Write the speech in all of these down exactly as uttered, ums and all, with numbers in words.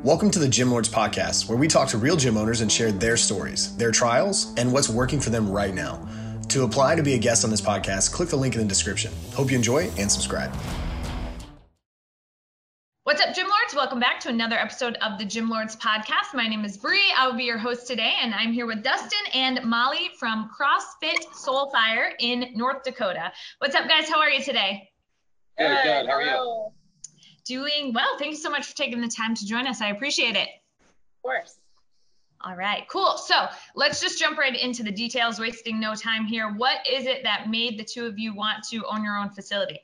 Welcome to the Gym Lords Podcast, where we talk to real gym owners and share their stories, their trials, and what's working for them right now. To apply to be a guest on this podcast, click the link in the description. Hope you enjoy and subscribe. What's up, Gym Lords? Welcome back to another episode of the Gym Lords Podcast. My name is Bree. I will be your host today, and I'm here with Dustin and Molly from CrossFit Soulfire in North Dakota. What's up, guys? How are you today? Good, good. How are you? Doing well. Thank you so much for taking the time to join us. I appreciate it. Of course. All right, cool. So let's just jump right into the details, wasting no time here. What is it that made the two of you want to own your own facility?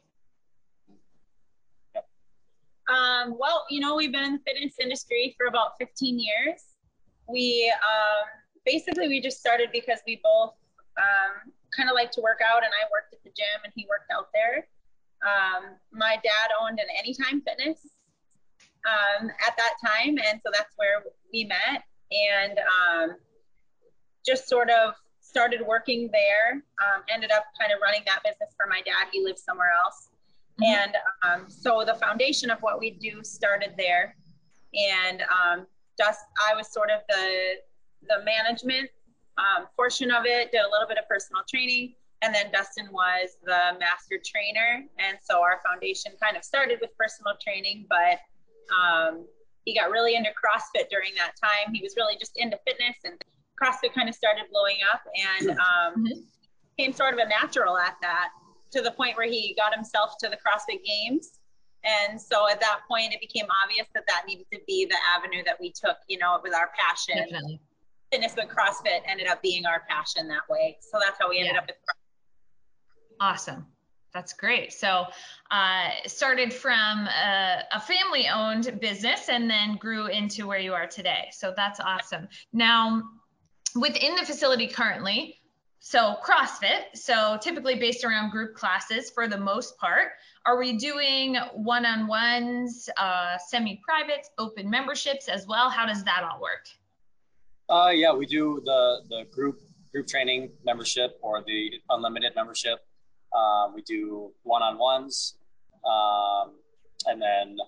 Um, well, you know, we've been in the fitness industry for about fifteen years. We um, basically, we just started because we both um, kind of like to work out, and I worked at the gym and he worked out there. Um, my dad owned an Anytime Fitness um, at that time. And so that's where we met and um, just sort of started working there, um, ended up kind of running that business for my dad. He lives somewhere else. Mm-hmm. And um, so the foundation of what we do started there. And um, just, I was sort of the, the management um, portion of it, did a little bit of personal training. And then Dustin was the master trainer. And so our foundation kind of started with personal training, but um, he got really into CrossFit during that time. He was really just into fitness, and CrossFit kind of started blowing up and um, mm-hmm. became sort of a natural at that, to the point where he got himself to the CrossFit Games. And so at that point, it became obvious that that needed to be the avenue that we took, you know, with our passion. Definitely. Fitness, but CrossFit ended up being our passion that way. So that's how we ended yeah. up with CrossFit. Awesome. That's great. So uh, started from a, a family-owned business and then grew into where you are today. So that's awesome. Now, within the facility currently, so CrossFit, so typically based around group classes for the most part, are we doing one-on-ones, uh, semi-privates, open memberships as well? How does that all work? Uh, yeah, we do the, the group group training membership or the unlimited membership. Um, we do one-on-ones, um, and then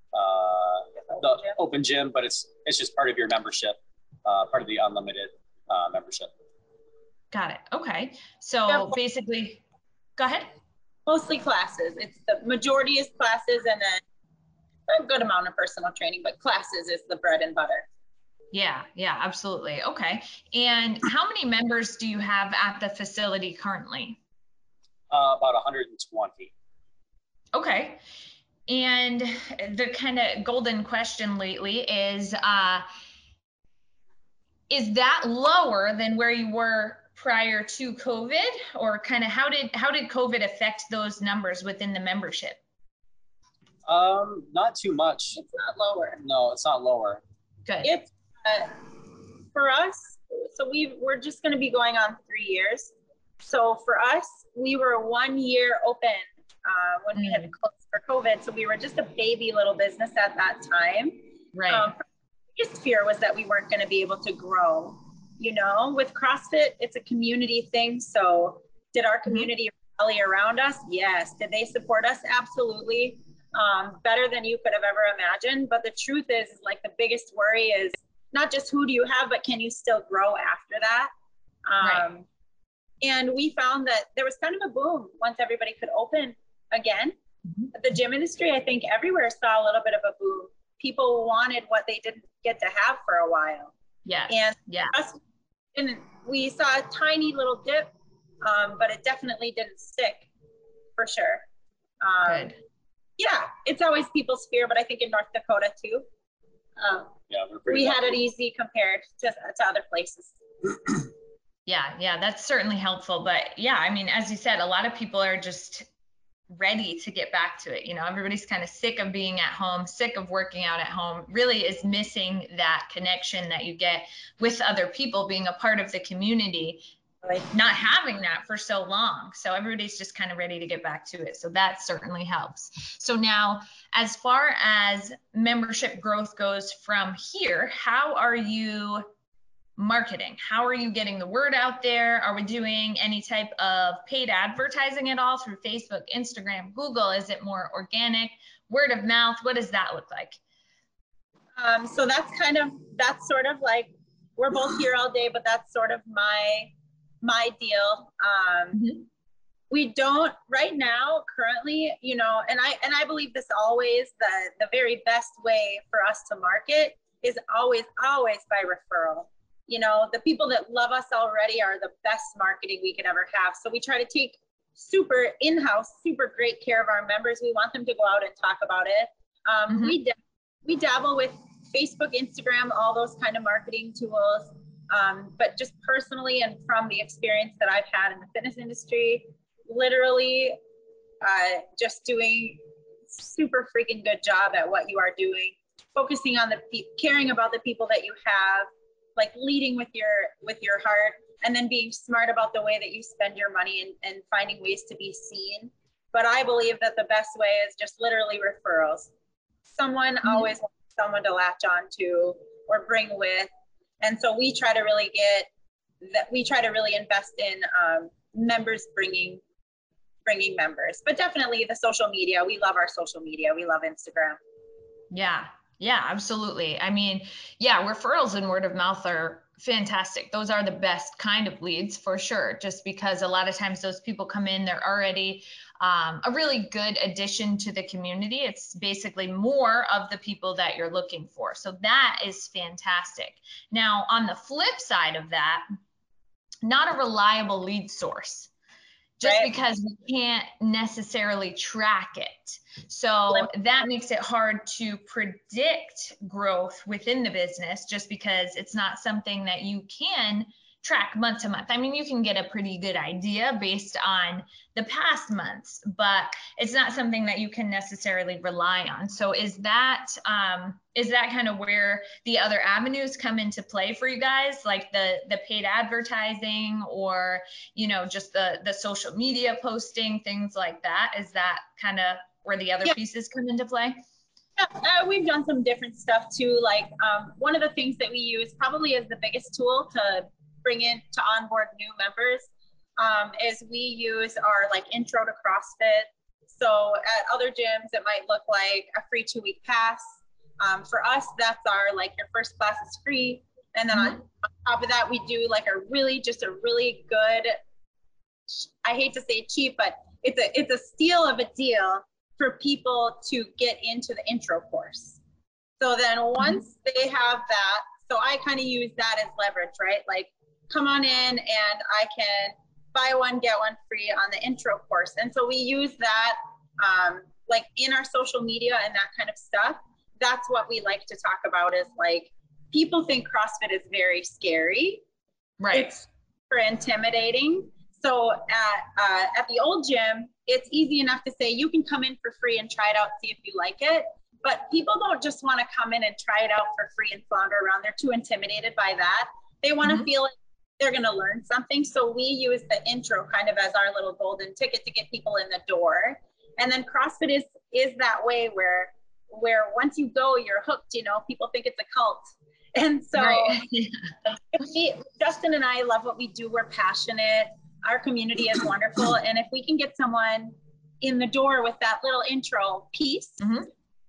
uh, the open gym, but it's it's just part of your membership, uh, part of the unlimited uh, membership. Got it. Okay. So yeah. basically, go ahead. Mostly classes. It's the majority is classes, and then a good amount of personal training, but classes is the bread and butter. Yeah, yeah, absolutely. Okay. And how many members do you have at the facility currently? Uh, about one hundred twenty. Okay. And the kind of golden question lately is, uh, is that lower than where you were prior to COVID, or kind of how did, how did COVID affect those numbers within the membership? Um, not too much. It's not lower. No, it's not lower. Good. It's uh, for us. So we we're just going to be going on three years. So for us, we were one year open uh, when mm. we had to close for COVID. So we were just a baby little business at that time. Right. Um, the biggest fear was that we weren't going to be able to grow. You know, with CrossFit, it's a community thing. So did our community mm-hmm. rally around us? Yes. Did they support us? Absolutely. Um, better than you could have ever imagined. But the truth is, is, like, the biggest worry is not just who do you have, but can you still grow after that? Um, right. And we found that there was kind of a boom once everybody could open again. Mm-hmm. The gym industry, I think everywhere saw a little bit of a boom. People wanted what they didn't get to have for a while. Yeah. And yeah. Us, and we saw a tiny little dip, um, but it definitely didn't stick for sure. Um, Good. Yeah, it's always people's fear, but I think in North Dakota too. Um, yeah, we're we lucky. had it easy compared to, to other places. Yeah, yeah, that's certainly helpful. But yeah, I mean, as you said, a lot of people are just ready to get back to it. You know, everybody's kind of sick of being at home, sick of working out at home, really is missing that connection that you get with other people, being a part of the community, right. Not having that for so long. So everybody's just kind of ready to get back to it. So that certainly helps. So now, as far as membership growth goes from here, how are you marketing? How are you getting the word out there? Are we doing any type of paid advertising at all through Facebook, Instagram, Google? Is it more organic, word of mouth? What does that look like? Um, so that's kind of, that's sort of like, we're both here all day, but that's sort of my, my deal. Um, mm-hmm. We don't right now currently, you know, and I, and I believe this always, the, the very best way for us to market is always, always by referral. You know, the people that love us already are the best marketing we could ever have. So we try to take super in-house, super great care of our members. We want them to go out and talk about it. Um, mm-hmm. We, da- we dabble with Facebook, Instagram, all those kind of marketing tools. Um, but just personally and from the experience that I've had in the fitness industry, literally uh, just doing super freaking good job at what you are doing, focusing on the pe- caring about the people that you have, like leading with your with your heart, and then being smart about the way that you spend your money and, and finding ways to be seen. But I believe that the best way is just literally referrals. Someone mm-hmm. always wants someone to latch on to or bring with. And so we try to really get that we try to really invest in um, members bringing bringing members, but definitely the social media. We love our social media. We love Instagram. Yeah. Yeah, absolutely. I mean, yeah, referrals and word of mouth are fantastic. Those are the best kind of leads for sure, just because a lot of times those people come in, they're already um, a really good addition to the community. It's basically more of the people that you're looking for. So that is fantastic. Now, on the flip side of that, not a reliable lead source. Just right. because we can't necessarily track it. So that makes it hard to predict growth within the business, just because it's not something that you can track month to month. I mean, you can get a pretty good idea based on the past months, but it's not something that you can necessarily rely on. So is that um, is that kind of where the other avenues come into play for you guys, like the the paid advertising, or you know, just the the social media posting, things like that? Is that kind of where the other yeah. pieces come into play? Yeah, uh, we've done some different stuff too. Like um, one of the things that we use probably as the biggest tool to bring in to onboard new members um, is we use our like intro to CrossFit. So at other gyms, it might look like a free two week pass. Um, for us, that's our, like your first class is free. And then mm-hmm. on, on top of that, we do like a really, just a really good, I hate to say cheap, but it's a, it's a steal of a deal for people to get into the intro course. So then once mm-hmm. they have that, so I kind of use that as leverage, right? Like, come on in and I can buy one, get one free on the intro course. And so we use that um, like in our social media and that kind of stuff. That's what we like to talk about, is like, people think CrossFit is very scary. Right. It's super intimidating. So at, uh, at the old gym, it's easy enough to say you can come in for free and try it out, see if you like it. But people don't just want to come in and try it out for free and flounder around. They're too intimidated by that. They want to mm-hmm. feel like they're going to learn something. So we use the intro kind of as our little golden ticket to get people in the door. And then CrossFit is is that way where where once you go, you're hooked. You know, people think it's a cult. And so right. if we, Justin and I love what we do. We're passionate. Our community is wonderful. And if we can get someone in the door with that little intro piece, mm-hmm.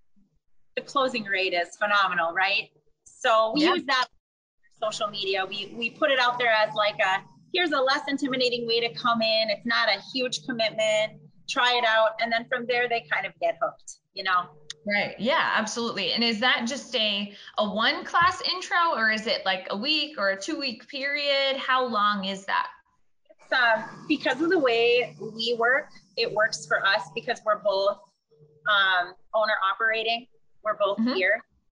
the closing rate is phenomenal, right? So we yeah. use that social media. We we put it out there as like a, here's a less intimidating way to come in. It's not a huge commitment. Try it out. And then from there, they kind of get hooked, you know? Right. Yeah, absolutely. And is that just a, a one class intro, or is it like a week or a two week period? How long is that? It's um, because of the way we work, it works for us because we're both um, owner operating. We're both mm-hmm. here.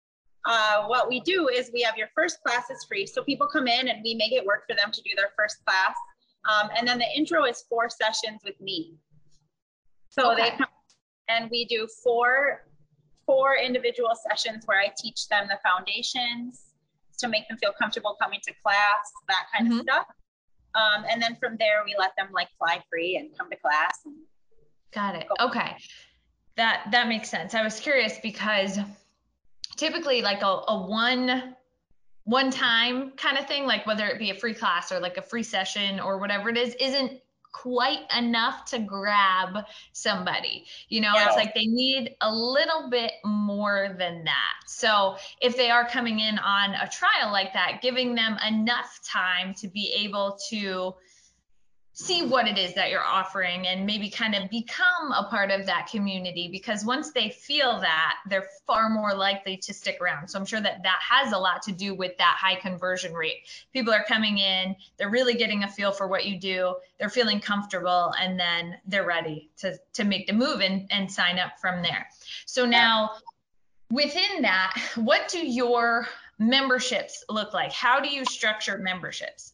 Uh, what we do is we have your first class is free. So people come in and we make it work for them to do their first class. Um, and then the intro is four sessions with me. So okay. they come and we do four, four individual sessions where I teach them the foundations to make them feel comfortable coming to class, that kind mm-hmm. of stuff. Um, and then from there, we let them like fly free and come to class. And Got it. Go. Okay. That, that makes sense. I was curious because typically like a, a one, one time kind of thing, like whether it be a free class or like a free session or whatever it is, isn't quite enough to grab somebody. You know, Yeah. it's like they need a little bit more than that. So if they are coming in on a trial like that, giving them enough time to be able to see what it is that you're offering and maybe kind of become a part of that community, because once they feel that, they're far more likely to stick around. So I'm sure that that has a lot to do with that high conversion rate. People are coming in, they're really getting a feel for what you do, they're feeling comfortable, and then they're ready to, to make the move and, and sign up from there. So now within that, what do your memberships look like? How do you structure memberships?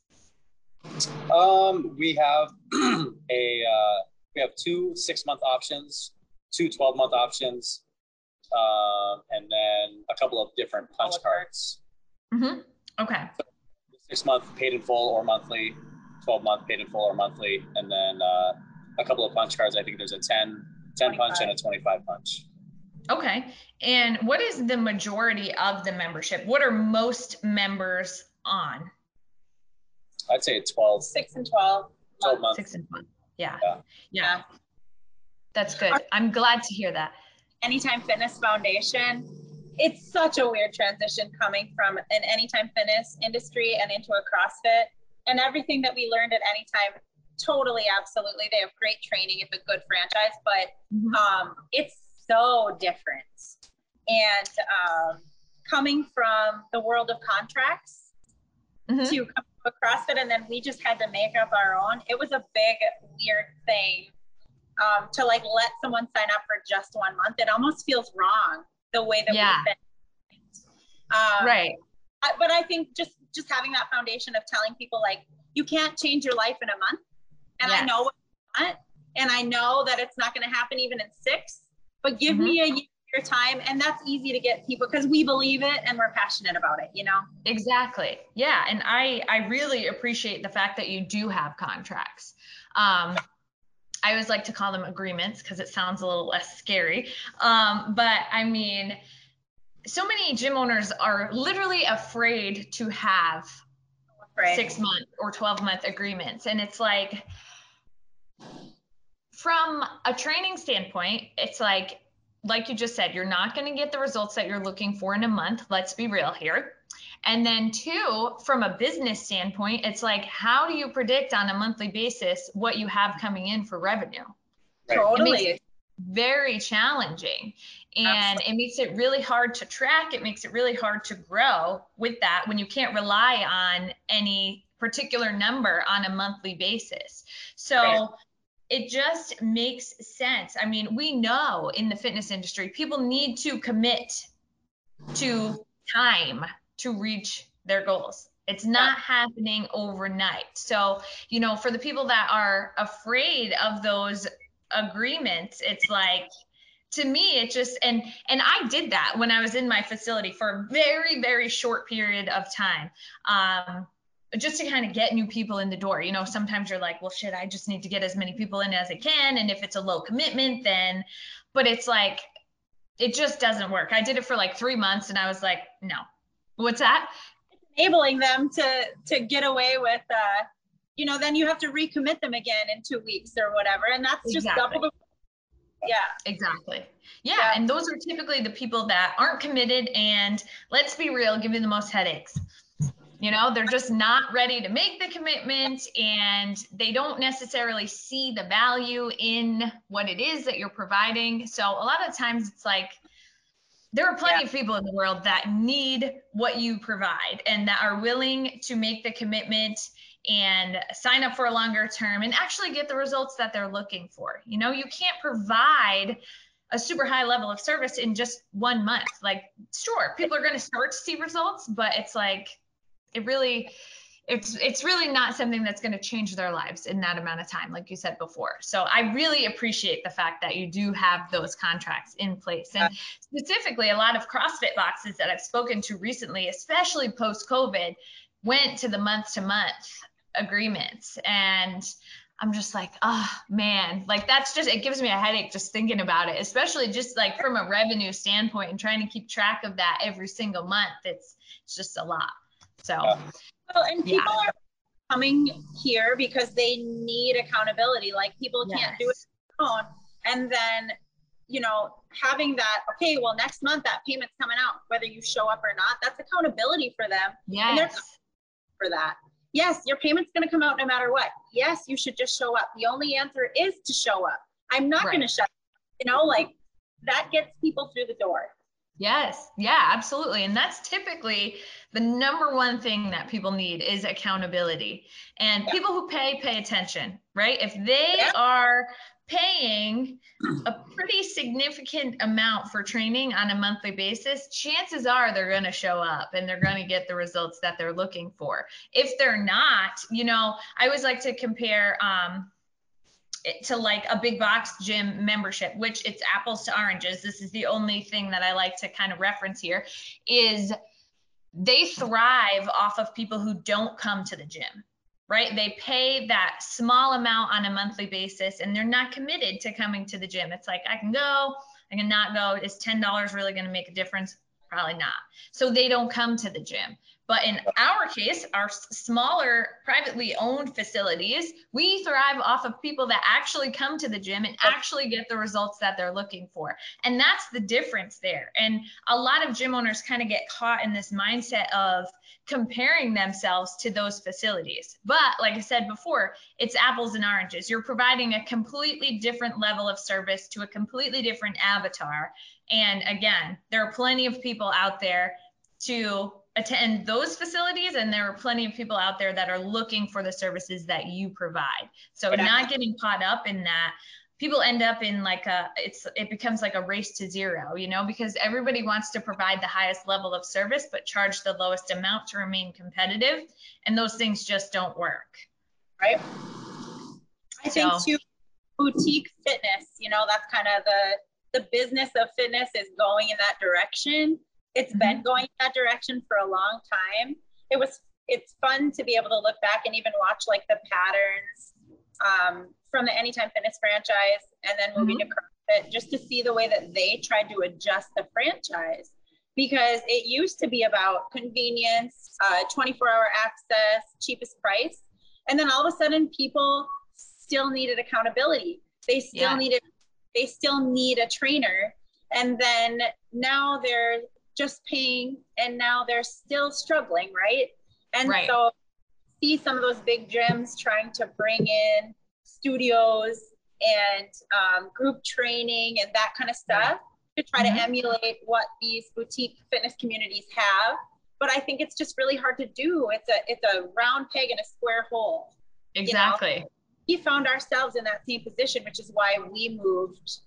Um, we have a uh, we have two six month options, two twelve month options, um, and then a couple of different punch cards. Mm-hmm. Okay. So six month paid in full or monthly, twelve month paid in full or monthly, and then uh, a couple of punch cards. I think there's a ten, ten punch and a twenty-five punch. Okay. And what is the majority of the membership? What are most members on? I'd say twelve. Six and twelve. twelve months. Six and twelve. Yeah. Yeah. Yeah. Yeah. That's good. I'm glad to hear that. Anytime Fitness Foundation, it's such a weird transition coming from an Anytime Fitness industry and into a CrossFit, and everything that we learned at Anytime. Totally, absolutely. They have great training. It's a good franchise, but Mhm. um, it's so different. And um, coming from the world of contracts Mhm. to come to a CrossFit, and then we just had to make up our own. It was a big, weird thing um, to like let someone sign up for just one month. It almost feels wrong the way that Yeah. we've been. Um, Right. I, but I think just just having that foundation of telling people like you can't change your life in a month, and Yes. I know what you want, and I know that it's not going to happen even in six. But give Mhm. me a year of time, and that's easy to get people because we believe it and we're passionate about it. You know. Exactly. Yeah. And I, I really appreciate the fact that you do have contracts. Um, I always like to call them agreements because it sounds a little less scary. Um, but I mean, so many gym owners are literally afraid to have Right. six month or twelve month agreements. And it's like, from a training standpoint, it's like, like you just said, you're not going to get the results that you're looking for in a month. Let's be real here. And then two, from a business standpoint, it's like, how do you predict on a monthly basis what you have coming in for revenue? Right. Totally. It makes it very challenging, and it makes it really hard to track. It makes it really hard to grow with that when you can't rely on any particular number on a monthly basis. So Right. it just makes sense. I mean, we know in the fitness industry, people need to commit to time to reach their goals. It's not yeah. happening overnight. So, you know, for the people that are afraid of those agreements, it's like, to me, it just, and, and I did that when I was in my facility for a very, very short period of time. Um, just to kind of get new people in the door. You know, sometimes you're like, well, shit, I just need to get as many people in as I can. And if it's a low commitment, then, but it's like, it just doesn't work. I did it for like three months and I was like, no. What's that? It's enabling them to, to get away with, uh, you know, then you have to recommit them again in two weeks or whatever. And that's just Exactly. double the, yeah. Exactly. Yeah, yeah. And those are typically the people that aren't committed and, let's be real, give you the most headaches. You know, they're just not ready to make the commitment and they don't necessarily see the value in what it is that you're providing. So a lot of times it's like, there are plenty yeah. of people in the world that need what you provide and that are willing to make the commitment and sign up for a longer term and actually get the results that they're looking for. You know, you can't provide a super high level of service in just one month. Like, sure, people are going to start to see results, but it's like, it really, it's, it's really not something that's going to change their lives in that amount of time, like you said before. So I really appreciate the fact that you do have those contracts in place. And specifically, a lot of CrossFit boxes that I've spoken to recently, especially post-COVID, went to the month to month agreements. And I'm just like, oh man, like that's just, it gives me a headache just thinking about it, especially just like from a revenue standpoint and trying to keep track of that every single month. It's, it's just a lot. So, well, and people yeah. are coming here because they need accountability. Like people Yes. can't do it on their own. And then, you know, having that, okay, well, next month that payment's coming out, whether you show up or not, that's accountability for them. And they're Yes. for that. Yes, your payment's going to come out no matter what. Yes, you should just show up. The only answer is to show up. I'm not Right. going to shut up. You know, like that gets people through the door. Yes. Yeah, absolutely. And that's typically the number one thing that people need is accountability. And Yeah. people who pay, pay attention, right? If they Yeah. are paying a pretty significant amount for training on a monthly basis, chances are they're going to show up and they're going to get the results that they're looking for. If they're not, you know, I always like to compare, um, it to like a big box gym membership, which it's apples to oranges. This is the only thing that I like to kind of reference here is they thrive off of people who don't come to the gym, right? They pay that small amount on a monthly basis and they're not committed to coming to the gym. It's like, I can go, I can not go. Is ten dollars really going to make a difference? Probably not. So they don't come to the gym. But in our case, our smaller privately owned facilities, we thrive off of people that actually come to the gym and actually get the results that they're looking for. And that's the difference there. And a lot of gym owners kind of get caught in this mindset of comparing themselves to those facilities. But like I said before, it's apples and oranges. You're providing a completely different level of service to a completely different avatar. And again, there are plenty of people out there to attend those facilities, and there are plenty of people out there that are looking for the services that you provide. So not getting caught up in that. People end up in like a, it's, it becomes like a race to zero, you know, because everybody wants to provide the highest level of service, but charge the lowest amount to remain competitive. And those things just don't work. Right. I think So, too, boutique fitness, you know, that's kind of the, the business of fitness is going in that direction. It's mm-hmm. been going in that direction for a long time. It was, it's fun to be able to look back and even watch like the patterns um, from the Anytime Fitness franchise and then moving mm-hmm. to CrossFit, just to see the way that they tried to adjust the franchise, because it used to be about convenience, uh, twenty-four hour access, cheapest price. And then all of a sudden people still needed accountability. They still yeah. needed, they still need a trainer. And then now they're just paying and now they're still struggling, right? And right. so see some of those big gyms trying to bring in studios and um, group training and that kind of stuff right. to try mm-hmm. to emulate what these boutique fitness communities have. But I think it's just really hard to do. It's a it's a round peg in a square hole. Exactly. You know? We found ourselves in that same position, which is why we moved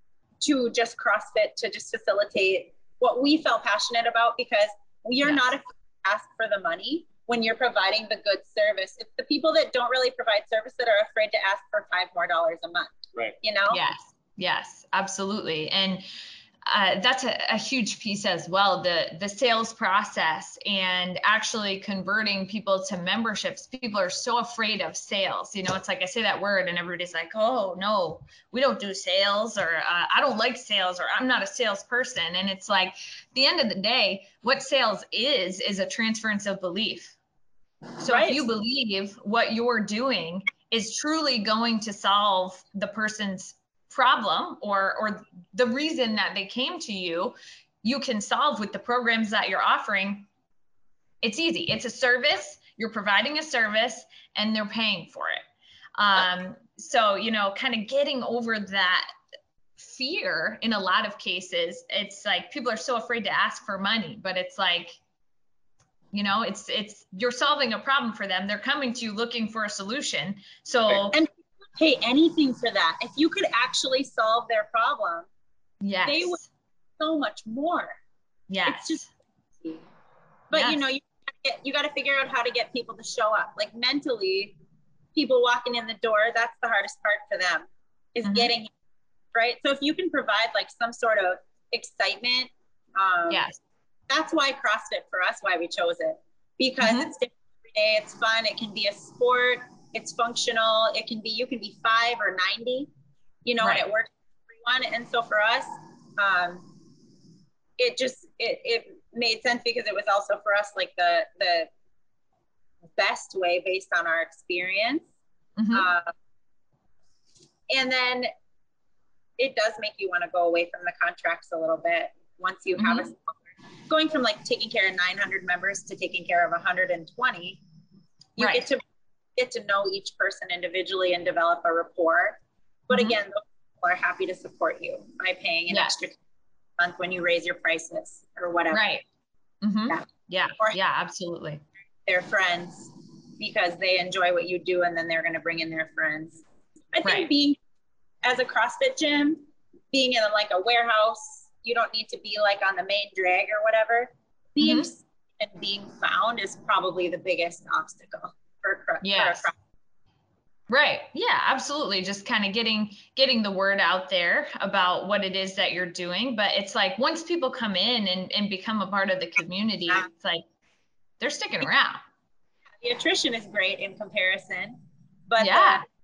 to just CrossFit to just facilitate what we felt passionate about, because we are yes. not afraid to ask for the money when you're providing the good service. It's the people that don't really provide service that are afraid to ask for five more dollars a month. Right. You know? Yes. Yes, absolutely. And uh, that's a, a huge piece as well. The, the sales process and actually converting people to memberships. People are so afraid of sales. You know, it's like I say that word and everybody's like, oh no, we don't do sales, or uh, I don't like sales, or I'm not a salesperson. And it's like, at the end of the day, what sales is, is a transference of belief. So right. if you believe what you're doing is truly going to solve the person's problem or or the reason that they came to you, you can solve with the programs that you're offering. It's easy. It's a service. You're providing a service and they're paying for it. Um, so, you know, kind of getting over that fear in a lot of cases. It's like people are so afraid to ask for money, but it's like, you know, it's it's you're solving a problem for them. They're coming to you looking for a solution. So and pay anything for that. If you could actually solve their problem, yes. they would so much more. Yes. It's just, but yes. you know, you get, you got to figure out how to get people to show up. Like mentally, people walking in the door, that's the hardest part for them is mm-hmm. getting, right? So if you can provide like some sort of excitement, um, yes. that's why CrossFit for us, why we chose it, because mm-hmm. it's different every day. It's fun. It can be a sport. It's functional. It can be, you can be five or ninety, you know, right. and it works for everyone. And so for us, um, it just, it, it made sense because it was also for us, like the, the, best way based on our experience. Mm-hmm. Uh, and then it does make you want to go away from the contracts a little bit once you have mm-hmm. a, going from like taking care of nine hundred members to taking care of one hundred twenty, you right. get to get to know each person individually and develop a rapport. But mm-hmm. again, those people are happy to support you by paying an yes. extra month when you raise your prices or whatever. Right. Mm-hmm. Yeah. Yeah. Or yeah, absolutely. Their friends because they enjoy what you do, and then they're going to bring in their friends. I think right. being as a CrossFit gym, being in like a warehouse, you don't need to be like on the main drag or whatever. Being mm-hmm. and being found is probably the biggest obstacle for, for yes. a CrossFit. Right. Yeah, absolutely. Just kind of getting, getting the word out there about what it is that you're doing. But it's like, once people come in and, and become a part of the community, yeah. it's like, they're sticking around. The attrition is great in comparison, but yeah, the,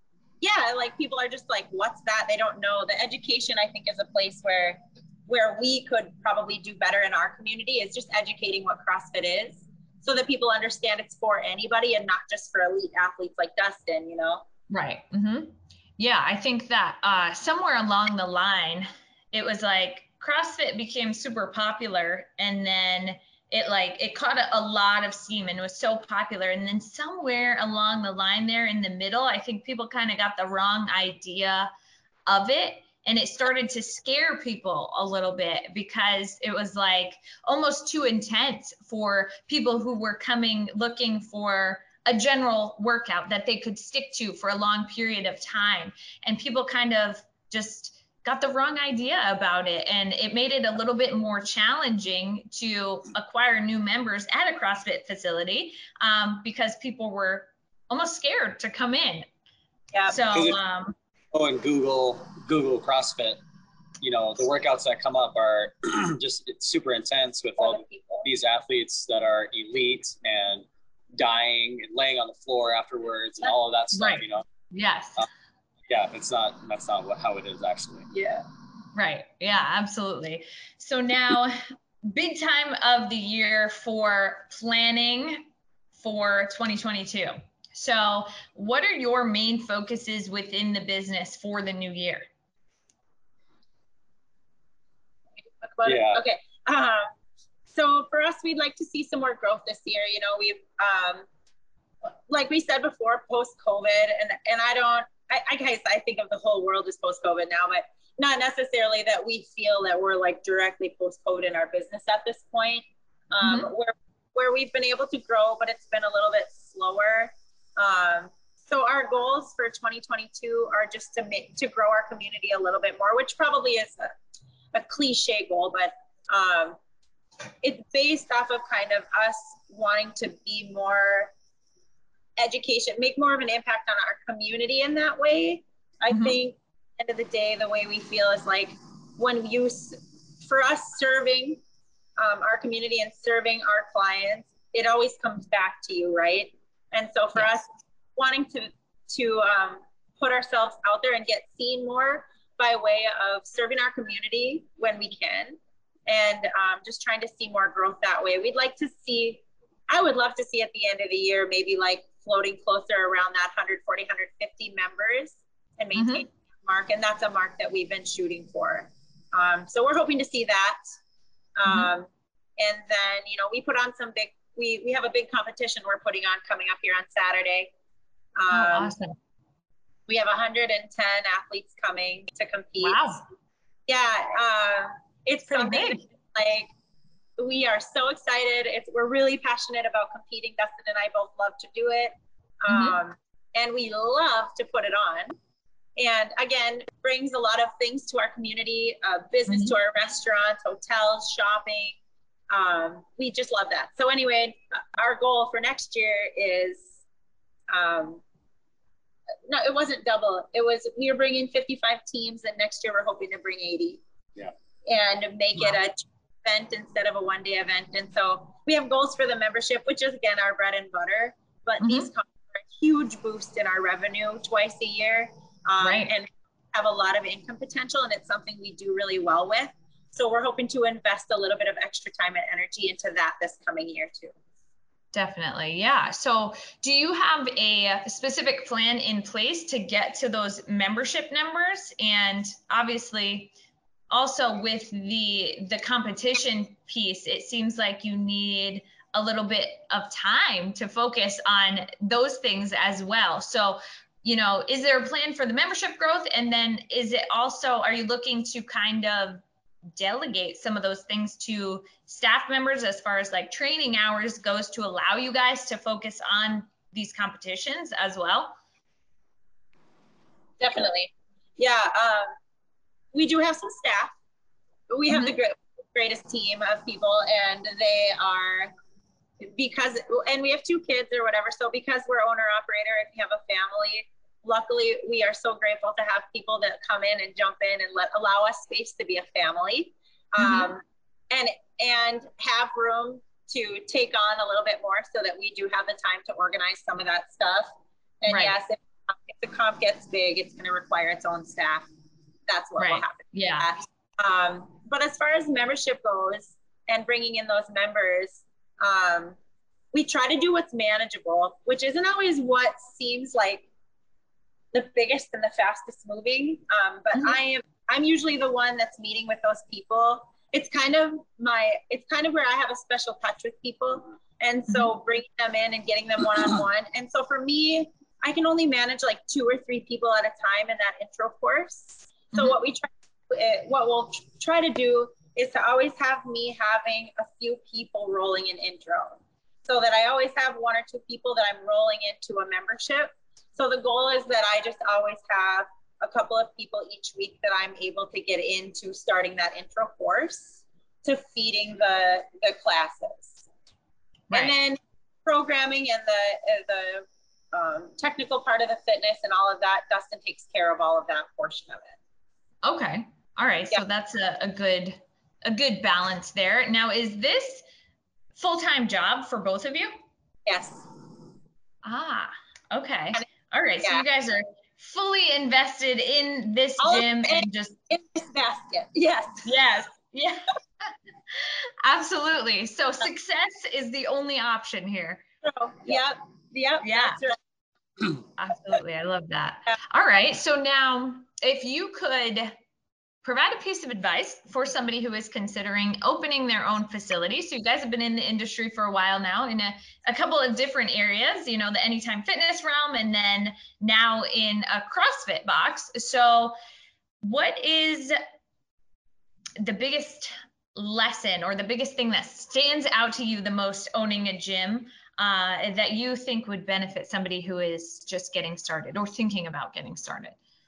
yeah, like people are just like, what's that? They don't know. The education, I think, is a place where, where we could probably do better in our community, is just educating what CrossFit is, so that people understand it's for anybody and not just for elite athletes like Dustin, you know? Right. Mm-hmm. Yeah, I think that uh, somewhere along the line, it was like CrossFit became super popular, and then it like, it caught a, a lot of steam and it was so popular. And then somewhere along the line there in the middle, I think people kind of got the wrong idea of it. And it started to scare people a little bit because it was like almost too intense for people who were coming looking for a general workout that they could stick to for a long period of time. And people kind of just got the wrong idea about it. And it made it a little bit more challenging to acquire new members at a CrossFit facility um, because people were almost scared to come in. Yeah. So, um, oh, and Google, Google CrossFit, you know, the workouts that come up are just it's super intense with all these athletes that are elite and dying and laying on the floor afterwards and all of that stuff, right. you know? Yes. Um, yeah, it's not, that's not what, how it is actually. Yeah. Right. Yeah, absolutely. So now, big time of the year for planning for twenty twenty-two. So what are your main focuses within the business for the new year? Yeah. Okay. Um, so for us, we'd like to see some more growth this year. You know, we've, um, like we said before, post-COVID, and, and I don't, I, I guess I think of the whole world as post-COVID now, but not necessarily that we feel that we're like directly post-COVID in our business at this point. Um, mm-hmm. where, where we've been able to grow, but it's been a little bit slower. Um, so our goals for twenty twenty-two are just to make, to grow our community a little bit more, which probably is a, a cliche goal, but um, it's based off of kind of us wanting to be more education, make more of an impact on our community in that way. I mm-hmm. think at the end of the day, the way we feel is like when you, for us serving um, our community and serving our clients, it always comes back to you, right? And so for yes. us, wanting to to um, put ourselves out there and get seen more by way of serving our community when we can, and um, just trying to see more growth that way. We'd like to see, I would love to see at the end of the year, maybe like floating closer around that one forty, one fifty members and maintain mm-hmm. that mark. And that's a mark that we've been shooting for. Um, so we're hoping to see that. Um, mm-hmm. And then, you know, we put on some big, we, we have a big competition we're putting on coming up here on Saturday. Um, oh, awesome. We have one hundred ten athletes coming to compete. Wow. Yeah. Um, it's pretty something big. Like, we are so excited. It's, we're really passionate about competing. Dustin and I both love to do it. Um, mm-hmm. And we love to put it on. And again, brings a lot of things to our community, uh, business mm-hmm. to our restaurants, hotels, shopping. Um, we just love that. So anyway, our goal for next year is, um, no, it wasn't double. It was, we were bringing fifty-five teams, and next year we're hoping to bring eighty. Yeah. And make wow. it a event instead of a one day event. And so we have goals for the membership, which is again, our bread and butter, but mm-hmm. these come for a huge boost in our revenue twice a year. Um, right. And have a lot of income potential. And it's something we do really well with. So we're hoping to invest a little bit of extra time and energy into that this coming year too. Definitely. Yeah. So do you have a specific plan in place to get to those membership numbers? And obviously also with the the competition piece, it seems like you need a little bit of time to focus on those things as well. So, you know, is there a plan for the membership growth? And then is it also, are you looking to kind of delegate some of those things to staff members as far as like training hours goes to allow you guys to focus on these competitions as well? Definitely. Yeah. Um, we do have some staff. We have mm-hmm. the great, greatest team of people, and they are, because, and we have two kids or whatever. So because we're owner operator, if you have a family, luckily we are so grateful to have people that come in and jump in and let allow us space to be a family, mm-hmm. um, and and have room to take on a little bit more so that we do have the time to organize some of that stuff. And right. yes, if, if the comp gets big, it's going to require its own staff. That's what right. will happen. Yeah. Um, but as far as membership goes and bringing in those members, um, we try to do what's manageable, which isn't always what seems like the biggest and the fastest moving. Um, but mm-hmm. I am, I'm usually the one that's meeting with those people. It's kind of my, it's kind of where I have a special touch with people. And so mm-hmm. bringing them in and getting them one-on-one. And so for me, I can only manage like two or three people at a time in that intro course. So mm-hmm. what we try, what we'll try to do is to always have me having a few people rolling an intro, so that I always have one or two people that I'm rolling into a membership. So the goal is that I just always have a couple of people each week that I'm able to get into starting that intro course to feeding the, the classes. Right. And then programming and the, the um, technical part of the fitness and all of that, Dustin takes care of all of that portion of it. Okay. All right. Yeah. So that's a, a good, a good balance there. Now, is this full-time job for both of you? Yes. Ah, okay. All right. So yeah. you guys are fully invested in this All gym and just in this basket. Yes. Yes. Yeah. Absolutely. So success is the only option here. Oh, yep. Yep. Yeah. That's right. Absolutely. I love that. Yeah. All right. So now if you could provide a piece of advice for somebody who is considering opening their own facility. So you guys have been in the industry for a while now in a, a couple of different areas, you know, the Anytime Fitness realm, and then now in a CrossFit box. So what is the biggest lesson or the biggest thing that stands out to you the most owning a gym uh, that you think would benefit somebody who is just getting started or thinking about getting started?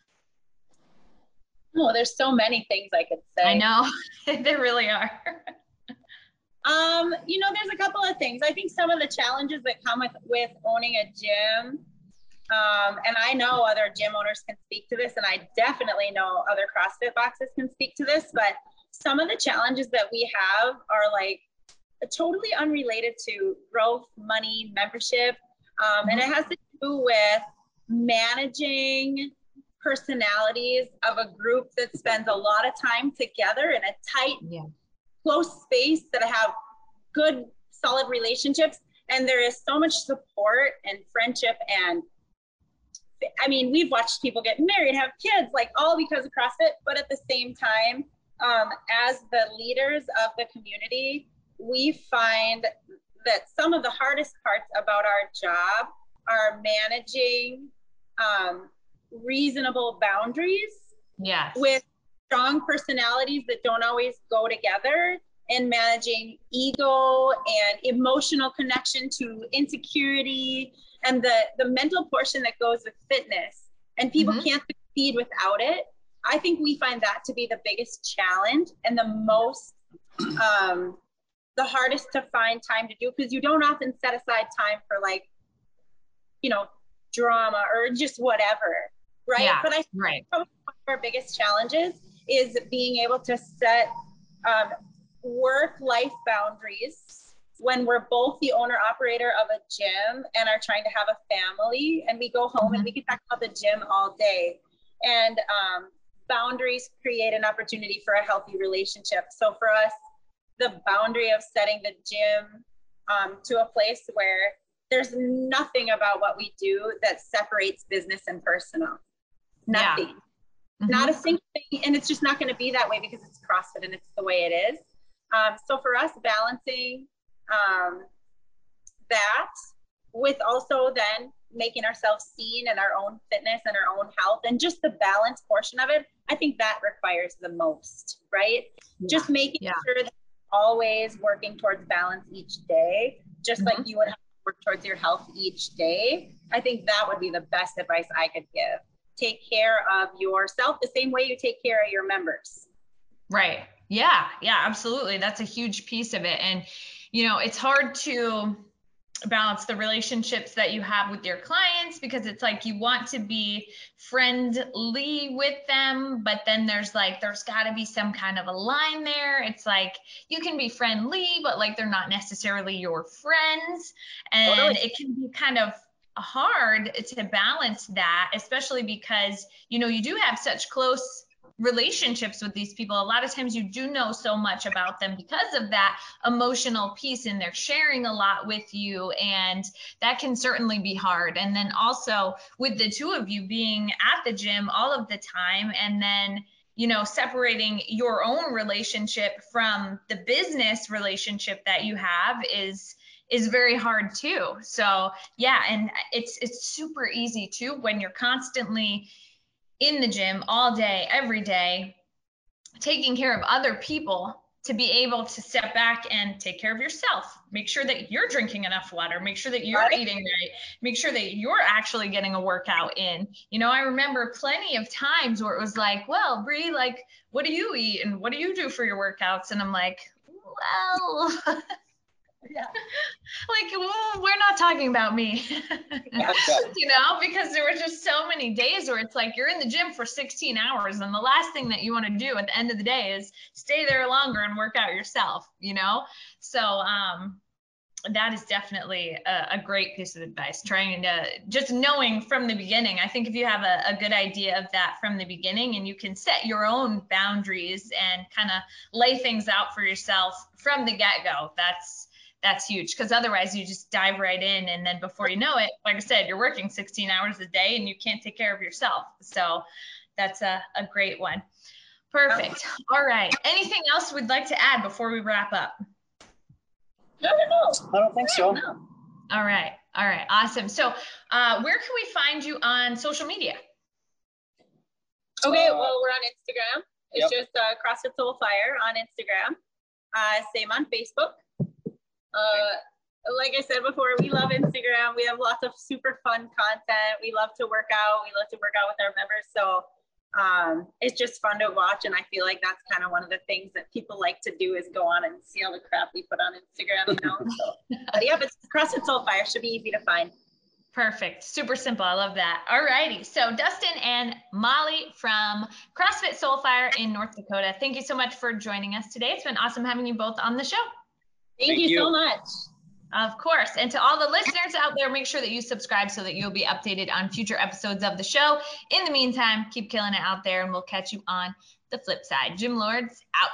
Oh, there's so many things I could say. I know. There really are. um, you know, there's a couple of things. I think some of the challenges that come with, with owning a gym, um, and I know other gym owners can speak to this, and I definitely know other CrossFit boxes can speak to this, but some of the challenges that we have are like totally unrelated to growth, money, membership, um, mm-hmm. and it has to do with managing personalities of a group that spends a lot of time together in a tight, yeah. close space that have good, solid relationships. And there is so much support and friendship. And I mean, we've watched people get married, have kids, like all because of CrossFit. But at the same time, um, as the leaders of the community, we find that some of the hardest parts about our job are managing um, reasonable boundaries yes. with strong personalities that don't always go together, and managing ego and emotional connection to insecurity and the, the mental portion that goes with fitness. And people mm-hmm. can't succeed without it. I think we find that to be the biggest challenge and the most, um, the hardest to find time to do, because you don't often set aside time for like, you know, drama or just whatever. Right. Yeah, but I think right. one of our biggest challenges is being able to set um, work-life boundaries when we're both the owner operator of a gym and are trying to have a family, and we go home mm-hmm. and we can talk about the gym all day. And um, boundaries create an opportunity for a healthy relationship. So for us, the boundary of setting the gym um, to a place where there's nothing about what we do that separates business and personal. Nothing. Yeah. Mm-hmm. Not a single thing. And it's just not going to be that way because it's CrossFit and it's the way it is. Um, so for us, balancing um, that with also then making ourselves seen and our own fitness and our own health and just the balance portion of it, I think that requires the most, right? Yeah. Just making yeah. sure that you're always working towards balance each day, just mm-hmm. like you would have to work towards your health each day. I think that would be the best advice I could give. Take care of yourself the same way you take care of your members. Right. Yeah. Yeah, absolutely. That's a huge piece of it. And, you know, it's hard to balance the relationships that you have with your clients because it's like you want to be friendly with them, but then there's like there's got to be some kind of a line there. It's like you can be friendly, but like they're not necessarily your friends, and totally. It can be kind of hard to balance that, especially because you know you do have such close relationships with these people. A lot of times you do know so much about them because of that emotional piece, and they're sharing a lot with you, and that can certainly be hard. And then also with the two of you being at the gym all of the time, and then you know separating your own relationship from the business relationship that you have is is very hard too. So yeah, and it's it's super easy too when you're constantly in the gym all day, every day, taking care of other people, to be able to step back and take care of yourself. Make sure that you're drinking enough water, make sure that you're right. eating right, make sure that you're actually getting a workout in. You know, I remember plenty of times where it was like, well, Bree, like, what do you eat? And what do you do for your workouts? And I'm like, well, yeah. Like, well, we're not talking about me, you know, because there were just so many days where it's like you're in the gym for sixteen hours and the last thing that you want to do at the end of the day is stay there longer and work out yourself, you know? So um, that is definitely a, a great piece of advice, trying to just knowing from the beginning. I think if you have a, a good idea of that from the beginning and you can set your own boundaries and kind of lay things out for yourself from the get-go, that's That's huge, because otherwise you just dive right in, and then before you know it, like I said, you're working sixteen hours a day and you can't take care of yourself. So that's a, a great one. Perfect. All right. Anything else we'd like to add before we wrap up? No, no, no. I don't think so. No. All right. All right. Awesome. So uh, where can we find you on social media? Okay. Well, we're on Instagram. It's yep. just uh, CrossFit Soulfire on Instagram. Uh, same on Facebook. Uh, like I said before, we love Instagram. We have lots of super fun content. We love to work out. We love to work out with our members. So um, it's just fun to watch. And I feel like that's kind of one of the things that people like to do is go on and see all the crap we put on Instagram, you know? So, but yeah, but CrossFit Soulfire should be easy to find. Perfect. Super simple. I love that. All righty. So Dustin and Molly from CrossFit Soulfire in North Dakota, thank you so much for joining us today. It's been awesome having you both on the show. Thank, Thank you, you so much. Of course. And to all the listeners out there, make sure that you subscribe so that you'll be updated on future episodes of the show. In the meantime, keep killing it out there, and we'll catch you on the flip side. Gym Lords out.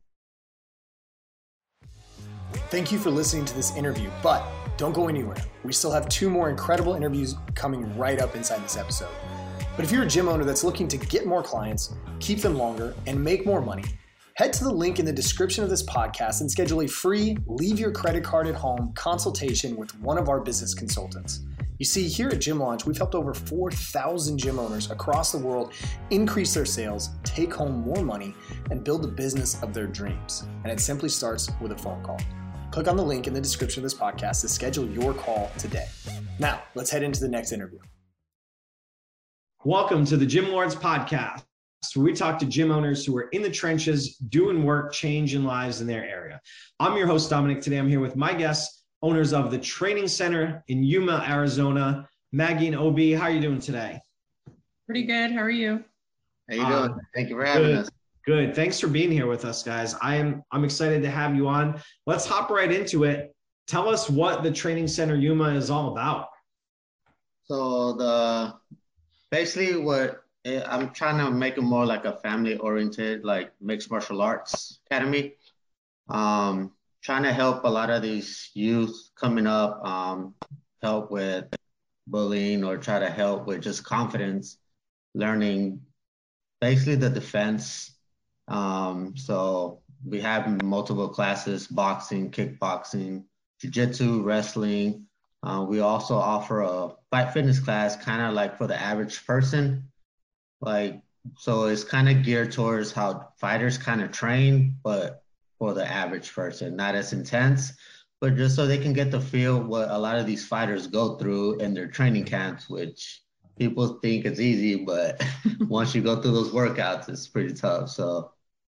Thank you for listening to this interview, but don't go anywhere. We still have two more incredible interviews coming right up inside this episode. But if you're a gym owner that's looking to get more clients, keep them longer, and make more money, head to the link in the description of this podcast and schedule a free leave your credit card at home consultation with one of our business consultants. You see, here at Gym Launch, we've helped over four thousand gym owners across the world increase their sales, take home more money, and build the business of their dreams. And it simply starts with a phone call. Click on the link in the description of this podcast to schedule your call today. Now, let's head into the next interview. Welcome to the Gym Lords podcast, where we talk to gym owners who are in the trenches, doing work, changing lives in their area. I'm your host, Dominic. Today, I'm here with my guests, owners of the Training Center in Yuma, Arizona, Maggie and Obi. How are you doing today? Pretty good. How are you? How you doing? Um, Thank you for having good, us. Good. Thanks for being here with us, guys. I am, I'm excited to have you on. Let's hop right into it. Tell us what the Training Center Yuma is all about. So the basically what I'm trying to make it more like a family-oriented, like mixed martial arts academy. Um, trying to help a lot of these youth coming up, um, help with bullying or try to help with just confidence, learning basically the defense. Um, so we have multiple classes: boxing, kickboxing, jiu-jitsu, wrestling. Uh, we also offer a fight fitness class, kind of like for the average person. Like, so it's kind of geared towards how fighters kind of train, but for the average person, not as intense, but just so they can get to feel what a lot of these fighters go through in their training camps, which people think it's easy, but once you go through those workouts, it's pretty tough. So,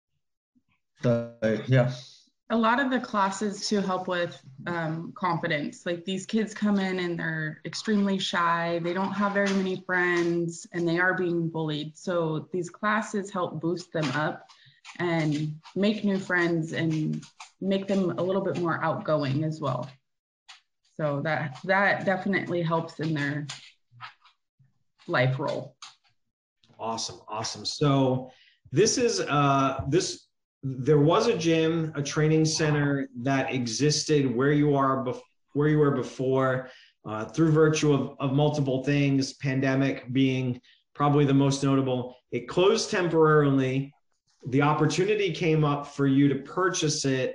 so yeah. A lot of the classes to help with um, confidence, like these kids come in and they're extremely shy, they don't have very many friends, and they are being bullied. So these classes help boost them up and make new friends and make them a little bit more outgoing as well. So that that definitely helps in their life role. Awesome, awesome. So this is uh this there was a gym, a training center that existed where you are bef- where you were before, uh, through virtue of, of multiple things, pandemic being probably the most notable. It closed temporarily. The opportunity came up for you to purchase it,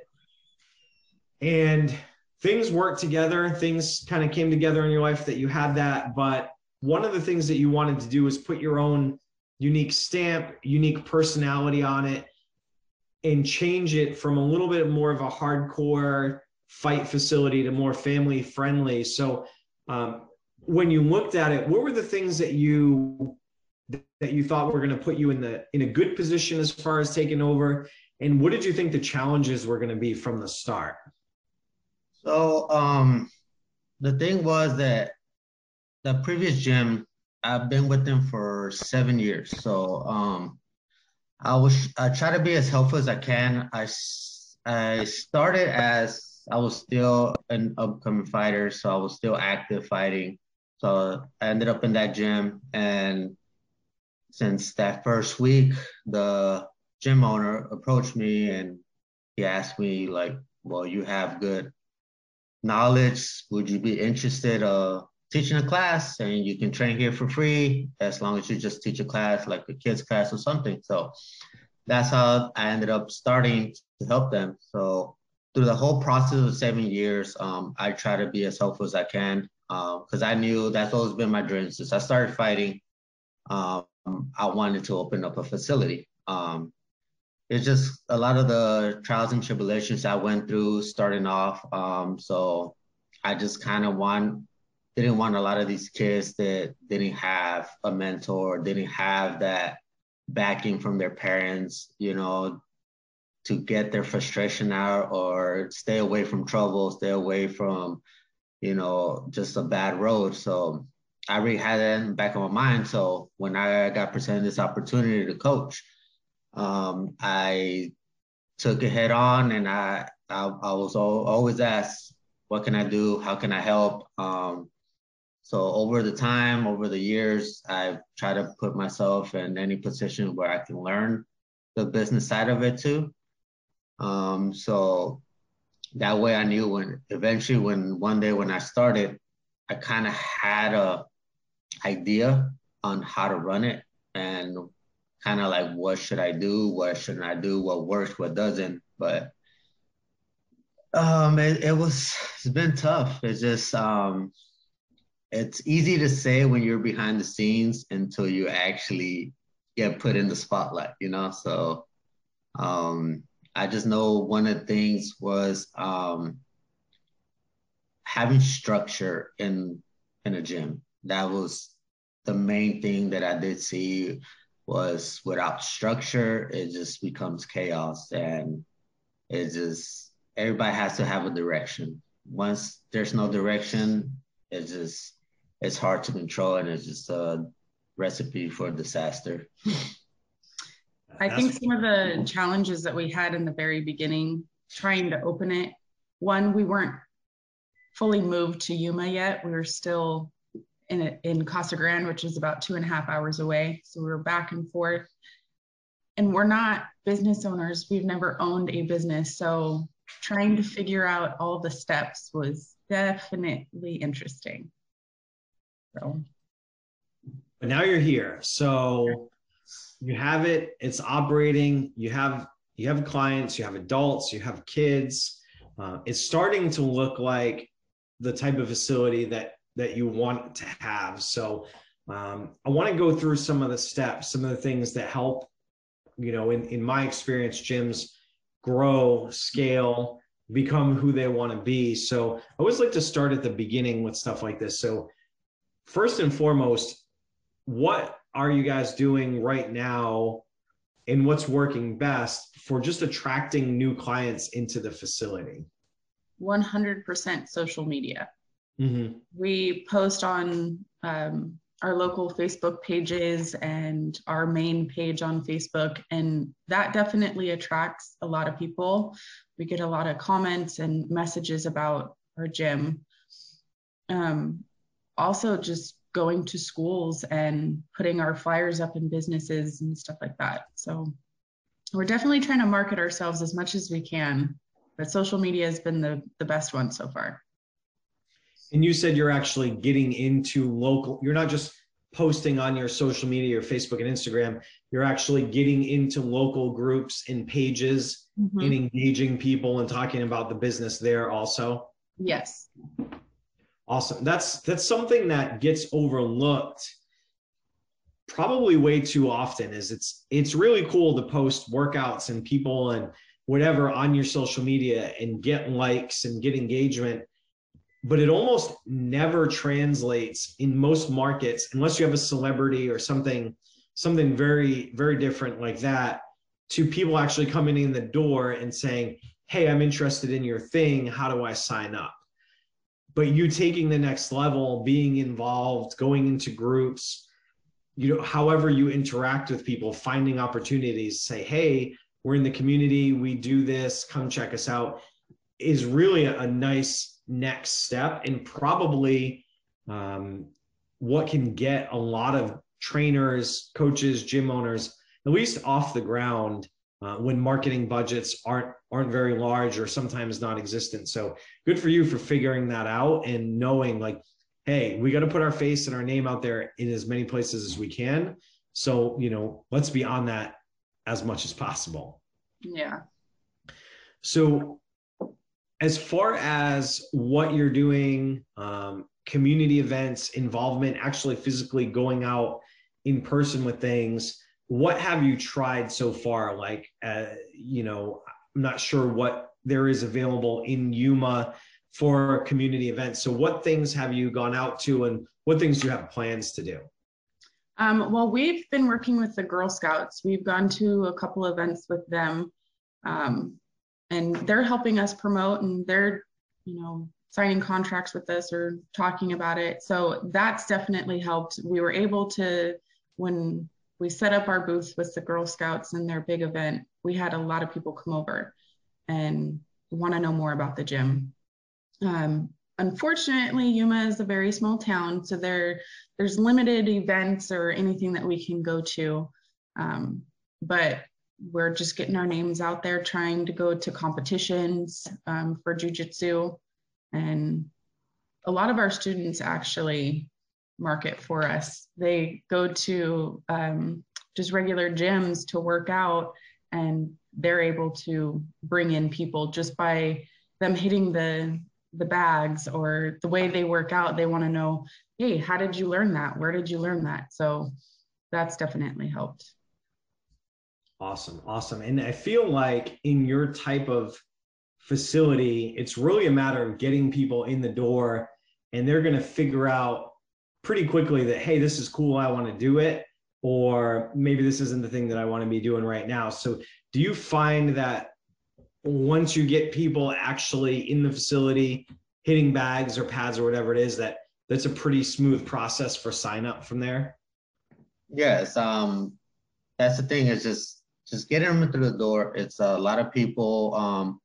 and things worked together. Things kind of came together in your life that you had that. But one of the things that you wanted to do was put your own unique stamp, unique personality on it, and change it from a little bit more of a hardcore fight facility to more family friendly. So um, when you looked at it, what were the things that you that you thought were going to put you in the in a good position as far as taking over? And what did you think the challenges were going to be from the start? So um, the thing was that the previous gym, I've been with them for seven years. So um, I was I try to be as helpful as I can. I, I started as I was still an upcoming fighter, so I was still active fighting. So I ended up in that gym, and since that first week, the gym owner approached me and he asked me like, "Well, you have good knowledge. Would you be interested uh teaching a class, and you can train here for free as long as you just teach a class, like a kids class or something?" So that's how I ended up starting to help them. So through the whole process of seven years, um, I try to be as helpful as I can, because uh, I knew that's always been my dream. Since I started fighting, um, I wanted to open up a facility. Um, it's just a lot of the trials and tribulations I went through starting off. Um, so I just kind of want, didn't want a lot of these kids that didn't have a mentor, didn't have that backing from their parents, you know, to get their frustration out or stay away from trouble, stay away from, you know, just a bad road. So I really had that in the back of my mind. So when I got presented this opportunity to coach, um, I took it head on, and I, I, I was always asked, what can I do? How can I help? Um, So over the time, over the years, I've tried to put myself in any position where I can learn the business side of it too. Um, so that way I knew when eventually when one day when I started, I kind of had a idea on how to run it and kind of like, what should I do? What shouldn't I do? What works, what doesn't? But um, it, it was, it's been tough. It's just, um, it's easy to say when you're behind the scenes until you actually get put in the spotlight, you know? So um, I just know one of the things was um, having structure in in a gym. That was the main thing that I did see was without structure, it just becomes chaos, and it just, everybody has to have a direction. Once there's no direction, it's just, it's hard to control, and it's just a recipe for disaster. I think some of the challenges that we had in the very beginning, trying to open it, one, we weren't fully moved to Yuma yet. We were still in a, in Casa Grande, which is about two and a half hours away. So we were back and forth. And we're not business owners. We've never owned a business. So trying to figure out all the steps was definitely interesting. So. But now you're here. So you have it, it's operating, you have, you have clients, you have adults, you have kids. Uh, it's starting to look like the type of facility that, that you want to have. So um, I want to go through some of the steps, some of the things that help, you know, in, in my experience, gyms grow, scale, become who they want to be. So I always like to start at the beginning with stuff like this. So first and foremost, what are you guys doing right now and what's working best for just attracting new clients into the facility? one hundred percent social media. Mm-hmm. We post on um, our local Facebook pages and our main page on Facebook, and that definitely attracts a lot of people. We get a lot of comments and messages about our gym. Um, also just going to schools and putting our flyers up in businesses and stuff like that. So we're definitely trying to market ourselves as much as we can, but social media has been the, the best one so far. And you said you're actually getting into local, you're not just posting on your social media, your Facebook and Instagram, you're actually getting into local groups and pages mm-hmm. and engaging people and talking about the business there also. Yes. Awesome. That's, that's something that gets overlooked probably way too often. Is it's, it's really cool to post workouts and people and whatever on your social media and get likes and get engagement. But it almost never translates in most markets unless you have a celebrity or something, something very, very different like that, to people actually coming in the door and saying, hey, I'm interested in your thing. How do I sign up? But you taking the next level, being involved, going into groups, you know, however you interact with people, finding opportunities, say, hey, we're in the community, we do this, come check us out, is really a, a nice next step, and probably um, what can get a lot of trainers, coaches, gym owners, at least off the ground uh, when marketing budgets aren't aren't very large or sometimes non-existent. So good for you for figuring that out and knowing like, hey, we got to put our face and our name out there in as many places as we can. So, you know, let's be on that as much as possible. Yeah. So as far as what you're doing, um, community events, involvement, actually physically going out in person with things, what have you tried so far? Like, uh, you know, I'm not sure what there is available in Yuma for community events. So what things have you gone out to and what things do you have plans to do? Um, well, we've been working with the Girl Scouts. We've gone to a couple events with them. Um, and they're helping us promote, and they're, you know, signing contracts with us or talking about it. So that's definitely helped. We were able to, when we set up our booth with the Girl Scouts and their big event, we had a lot of people come over and want to know more about the gym. Um, unfortunately, Yuma is a very small town, so there there's limited events or anything that we can go to. Um, but we're just getting our names out there, trying to go to competitions um, for jiu-jitsu. And a lot of our students actually market for us. They go to um, just regular gyms to work out, and they're able to bring in people just by them hitting the the bags or the way they work out. They want to know, hey, how did you learn that? Where did you learn that? So that's definitely helped. Awesome. Awesome. And I feel like in your type of facility, it's really a matter of getting people in the door, and they're going to figure out pretty quickly that, hey, this is cool, I want to do it, or maybe this isn't the thing that I want to be doing right now. So do you find that once you get people actually in the facility hitting bags or pads or whatever it is, that that's a pretty smooth process for sign up from there? Yes. Um, that's the thing, is just just getting them through the door. It's a lot of people. Um,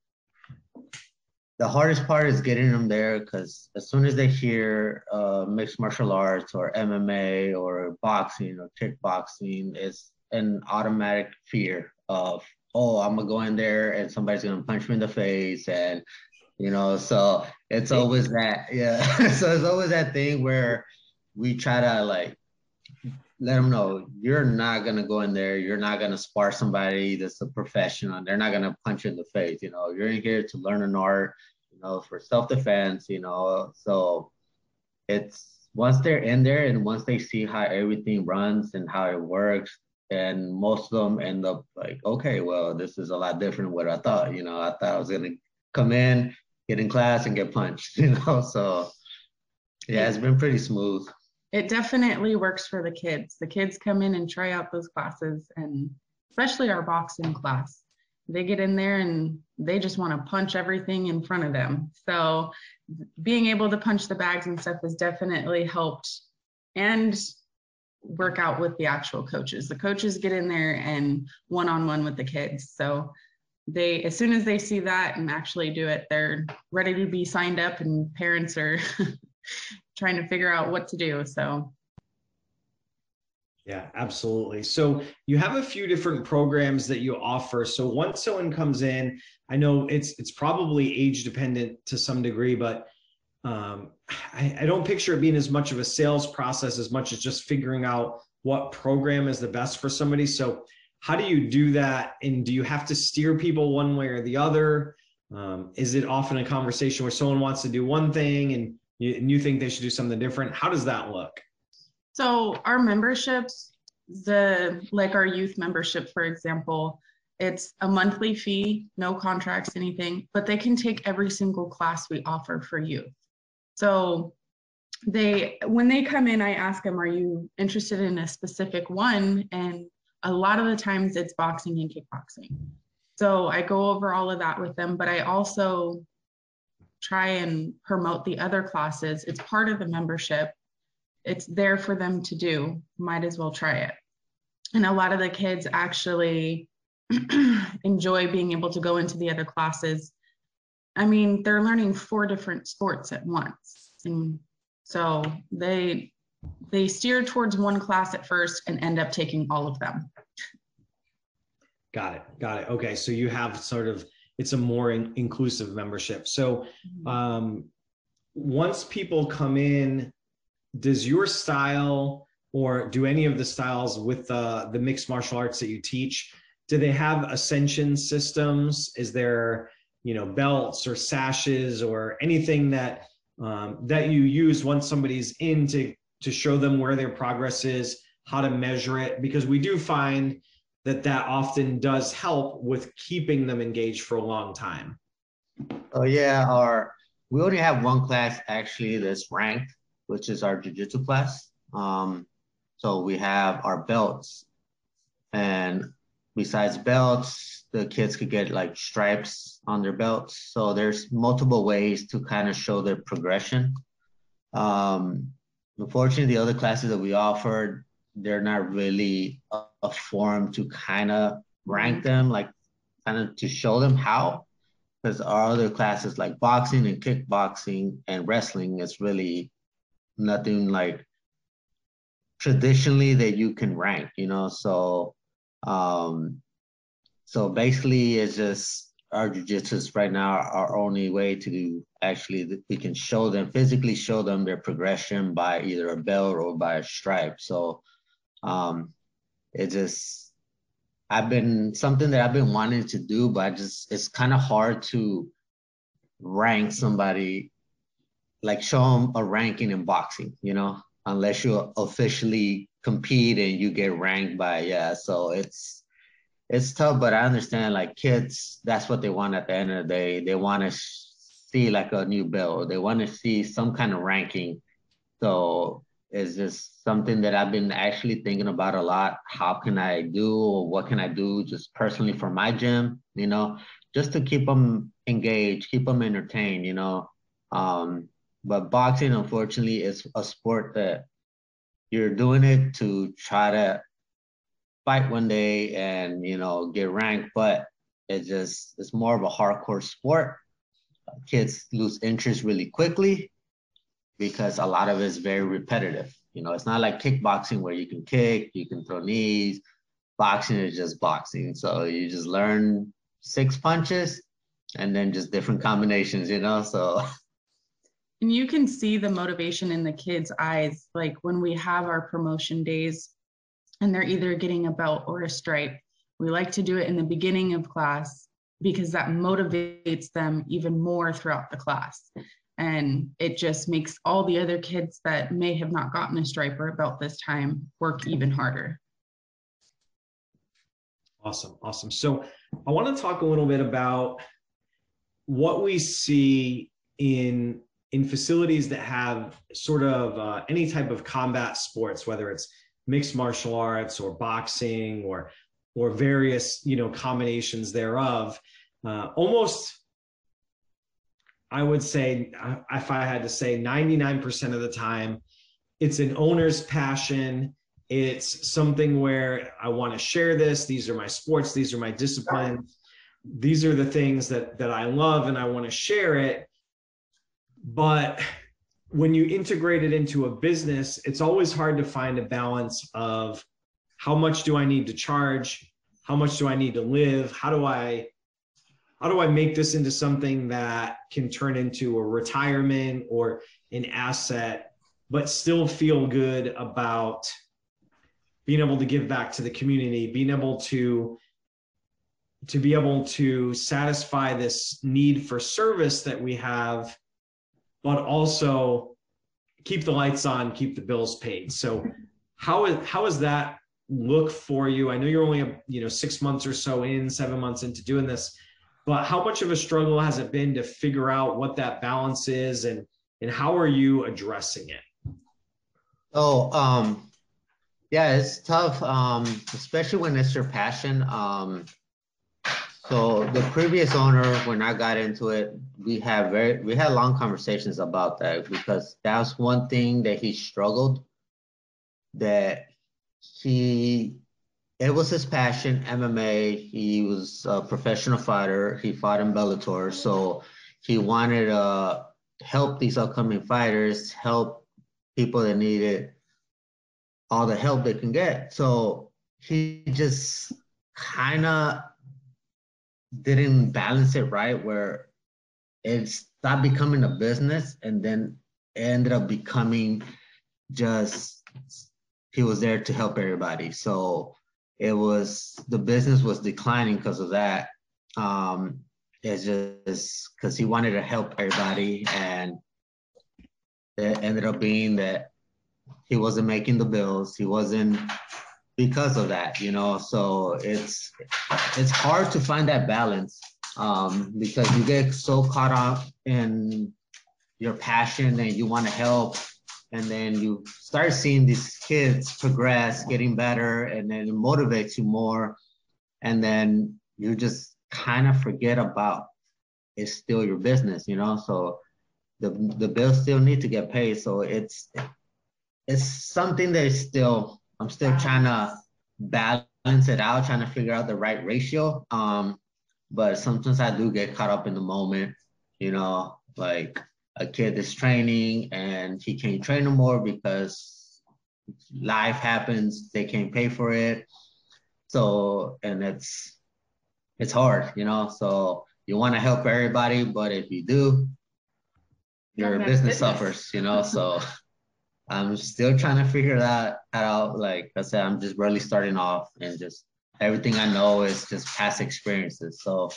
the hardest part is getting them there, because as soon as they hear uh, mixed martial arts or M M A or boxing or kickboxing, it's an automatic fear of oh, I'm gonna go in there and somebody's gonna punch me in the face, and you know, so it's always that, yeah. So it's always that thing where we try to like let them know you're not gonna go in there, you're not gonna spar somebody that's a professional. They're not gonna punch you in the face. You know, you're in here to learn an art, you know, for self-defense. You know, so it's once they're in there and once they see how everything runs and how it works, and most of them end up like, okay, well, this is a lot different than what I thought. You know, I thought I was gonna come in, get in class, and get punched. You know, so yeah, it's been pretty smooth. It definitely works for the kids. The kids come in and try out those classes, and especially our boxing class. They get in there and they just want to punch everything in front of them. So being able to punch the bags and stuff has definitely helped and work out with the actual coaches. The coaches get in there and one-on-one with the kids. So they, as soon as they see that and actually do it, they're ready to be signed up, and parents are trying to figure out what to do. So yeah, absolutely. So you have a few different programs that you offer. So once someone comes in, I know it's it's probably age dependent to some degree, but um, I, I don't picture it being as much of a sales process as much as just figuring out what program is the best for somebody. So how do you do that? And do you have to steer people one way or the other? Um, is it often a conversation where someone wants to do one thing and you, and you think they should do something different? How does that look? So our memberships, the like our youth membership, for example, it's a monthly fee, no contracts, anything, but they can take every single class we offer for youth. So they, when they come in, I ask them, are you interested in a specific one? And a lot of the times it's boxing and kickboxing. So I go over all of that with them, but I also try and promote the other classes. It's part of the membership. It's there for them to do. Might as well try it. And a lot of the kids actually enjoy being able to go into the other classes. I mean, they're learning four different sports at once. And so they they steer towards one class at first and end up taking all of them. Got it. Got it. Okay. So you have sort of, it's a more in, inclusive membership. So um, once people come in, does your style or do any of the styles with uh, the mixed martial arts that you teach, do they have ascension systems? Is there, you know, belts or sashes or anything that um, that you use once somebody's in to, to show them where their progress is, how to measure it? Because we do find that that often does help with keeping them engaged for a long time. Oh yeah, our we only have one class actually that's ranked, which is our jiu-jitsu class. Um, so we have our belts, and besides belts, the kids could get like stripes on their belts. So there's multiple ways to kind of show their progression. Um, unfortunately, the other classes that we offered, they're not really a, a form to kind of rank them, like kind of to show them how. Because our other classes like boxing and kickboxing and wrestling is really nothing like traditionally that you can rank, you know? So, um, so basically it's just our jiu-jitsu is right now our only way to actually, we can show them, physically show them their progression by either a belt or by a stripe. So um, it just, I've been, something that I've been wanting to do, but I just, it's kind of hard to rank somebody, like show them a ranking in boxing, you know, unless you officially compete and you get ranked by, yeah. So it's, it's tough, but I understand like kids, that's what they want at the end of the day. They want to see like a new belt. They want to see some kind of ranking. So it's just something that I've been actually thinking about a lot. How can I do, or what can I do just personally for my gym, you know, just to keep them engaged, keep them entertained, you know. Um, but boxing, unfortunately, is a sport that you're doing it to try to fight one day and, you know, get ranked, but it just, it's more of a hardcore sport. Kids lose interest really quickly because a lot of it is very repetitive. You know, it's not like kickboxing where you can kick, you can throw knees. boxing is just boxing. So you just learn six punches and then just different combinations, you know, so. And you can see the motivation in the kids' eyes, like when we have our promotion days and they're either getting a belt or a stripe. We like to do it in the beginning of class because that motivates them even more throughout the class. And it just makes all the other kids that may have not gotten a stripe or a belt this time work even harder. Awesome, awesome. So I want to talk a little bit about what we see in in facilities that have sort of uh, any type of combat sports, whether it's mixed martial arts or boxing or or various, you know, combinations thereof. Uh, almost, I would say, if I had to say, ninety-nine percent of the time, it's an owner's passion. It's something where I want to share this. These are my sports. These are my disciplines. These are the things that that I love, and I want to share it. But when you integrate it into a business, it's always hard to find a balance of how much do I need to charge? How much do I need to live? How do I, how do I make this into something that can turn into a retirement or an asset, but still feel good about being able to give back to the community, being able to, to be able to satisfy this need for service that we have, but also keep the lights on, keep the bills paid. So how is, how is that look for you? I know you're only, you know, six months or so in, seven months into doing this, but how much of a struggle has it been to figure out what that balance is, and, and how are you addressing it? Oh, um, yeah, it's tough, um, especially when it's your passion. Um, So the previous owner, when I got into it, we had very we had long conversations about that, because that's one thing that he struggled. That he, it was his passion, M M A. He was a professional fighter. He fought in Bellator, so he wanted to help these upcoming fighters, help people that needed all the help they can get. So he just kind of didn't balance it right, where it stopped becoming a business and then it ended up becoming just, he was there to help everybody. So it was, the business was declining because of that. Um, it's just because he wanted to help everybody, and it ended up being that he wasn't making the bills. He wasn't, because of that, you know, so it's it's hard to find that balance, um, because you get so caught up in your passion and you want to help, and then you start seeing these kids progress, getting better, and then it motivates you more, and then you just kind of forget about it's still your business, you know, so the the bills still need to get paid. So it's it's something that is still, I'm still trying to balance it out, trying to figure out the right ratio. Um, but sometimes I do get caught up in the moment, you know, like a kid is training and he can't train no more because life happens, they can't pay for it. So, and it's, it's hard, you know, so you want to help everybody, but if you do, your business, business suffers, you know, so. I'm still trying to figure that out. Like I said, I'm just barely starting off, and just everything I know is just past experiences. So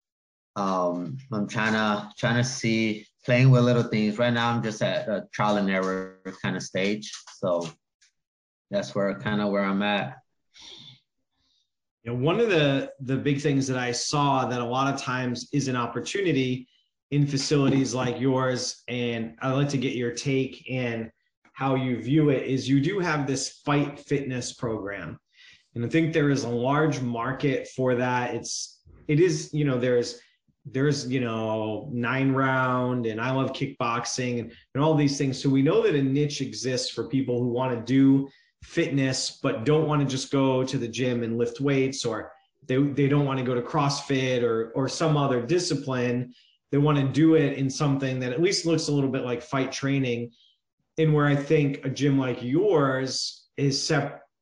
um, I'm trying to trying to see, playing with little things. Right now, I'm just at a trial and error kind of stage. So that's where kind of where I'm at. You know, one of the the big things that I saw that a lot of times is an opportunity in facilities like yours, and I'd like to get your take and how you view it, is you do have this Fight Fitness program. And I think there is a large market for that. It's, it is, you know, there's, there's, you know, nine round and I love kickboxing and, and all these things. So we know that a niche exists for people who want to do fitness, but don't want to just go to the gym and lift weights, or they, they don't want to go to CrossFit or, or some other discipline. They want to do it in something that at least looks a little bit like fight training. And where I think a gym like yours is sep-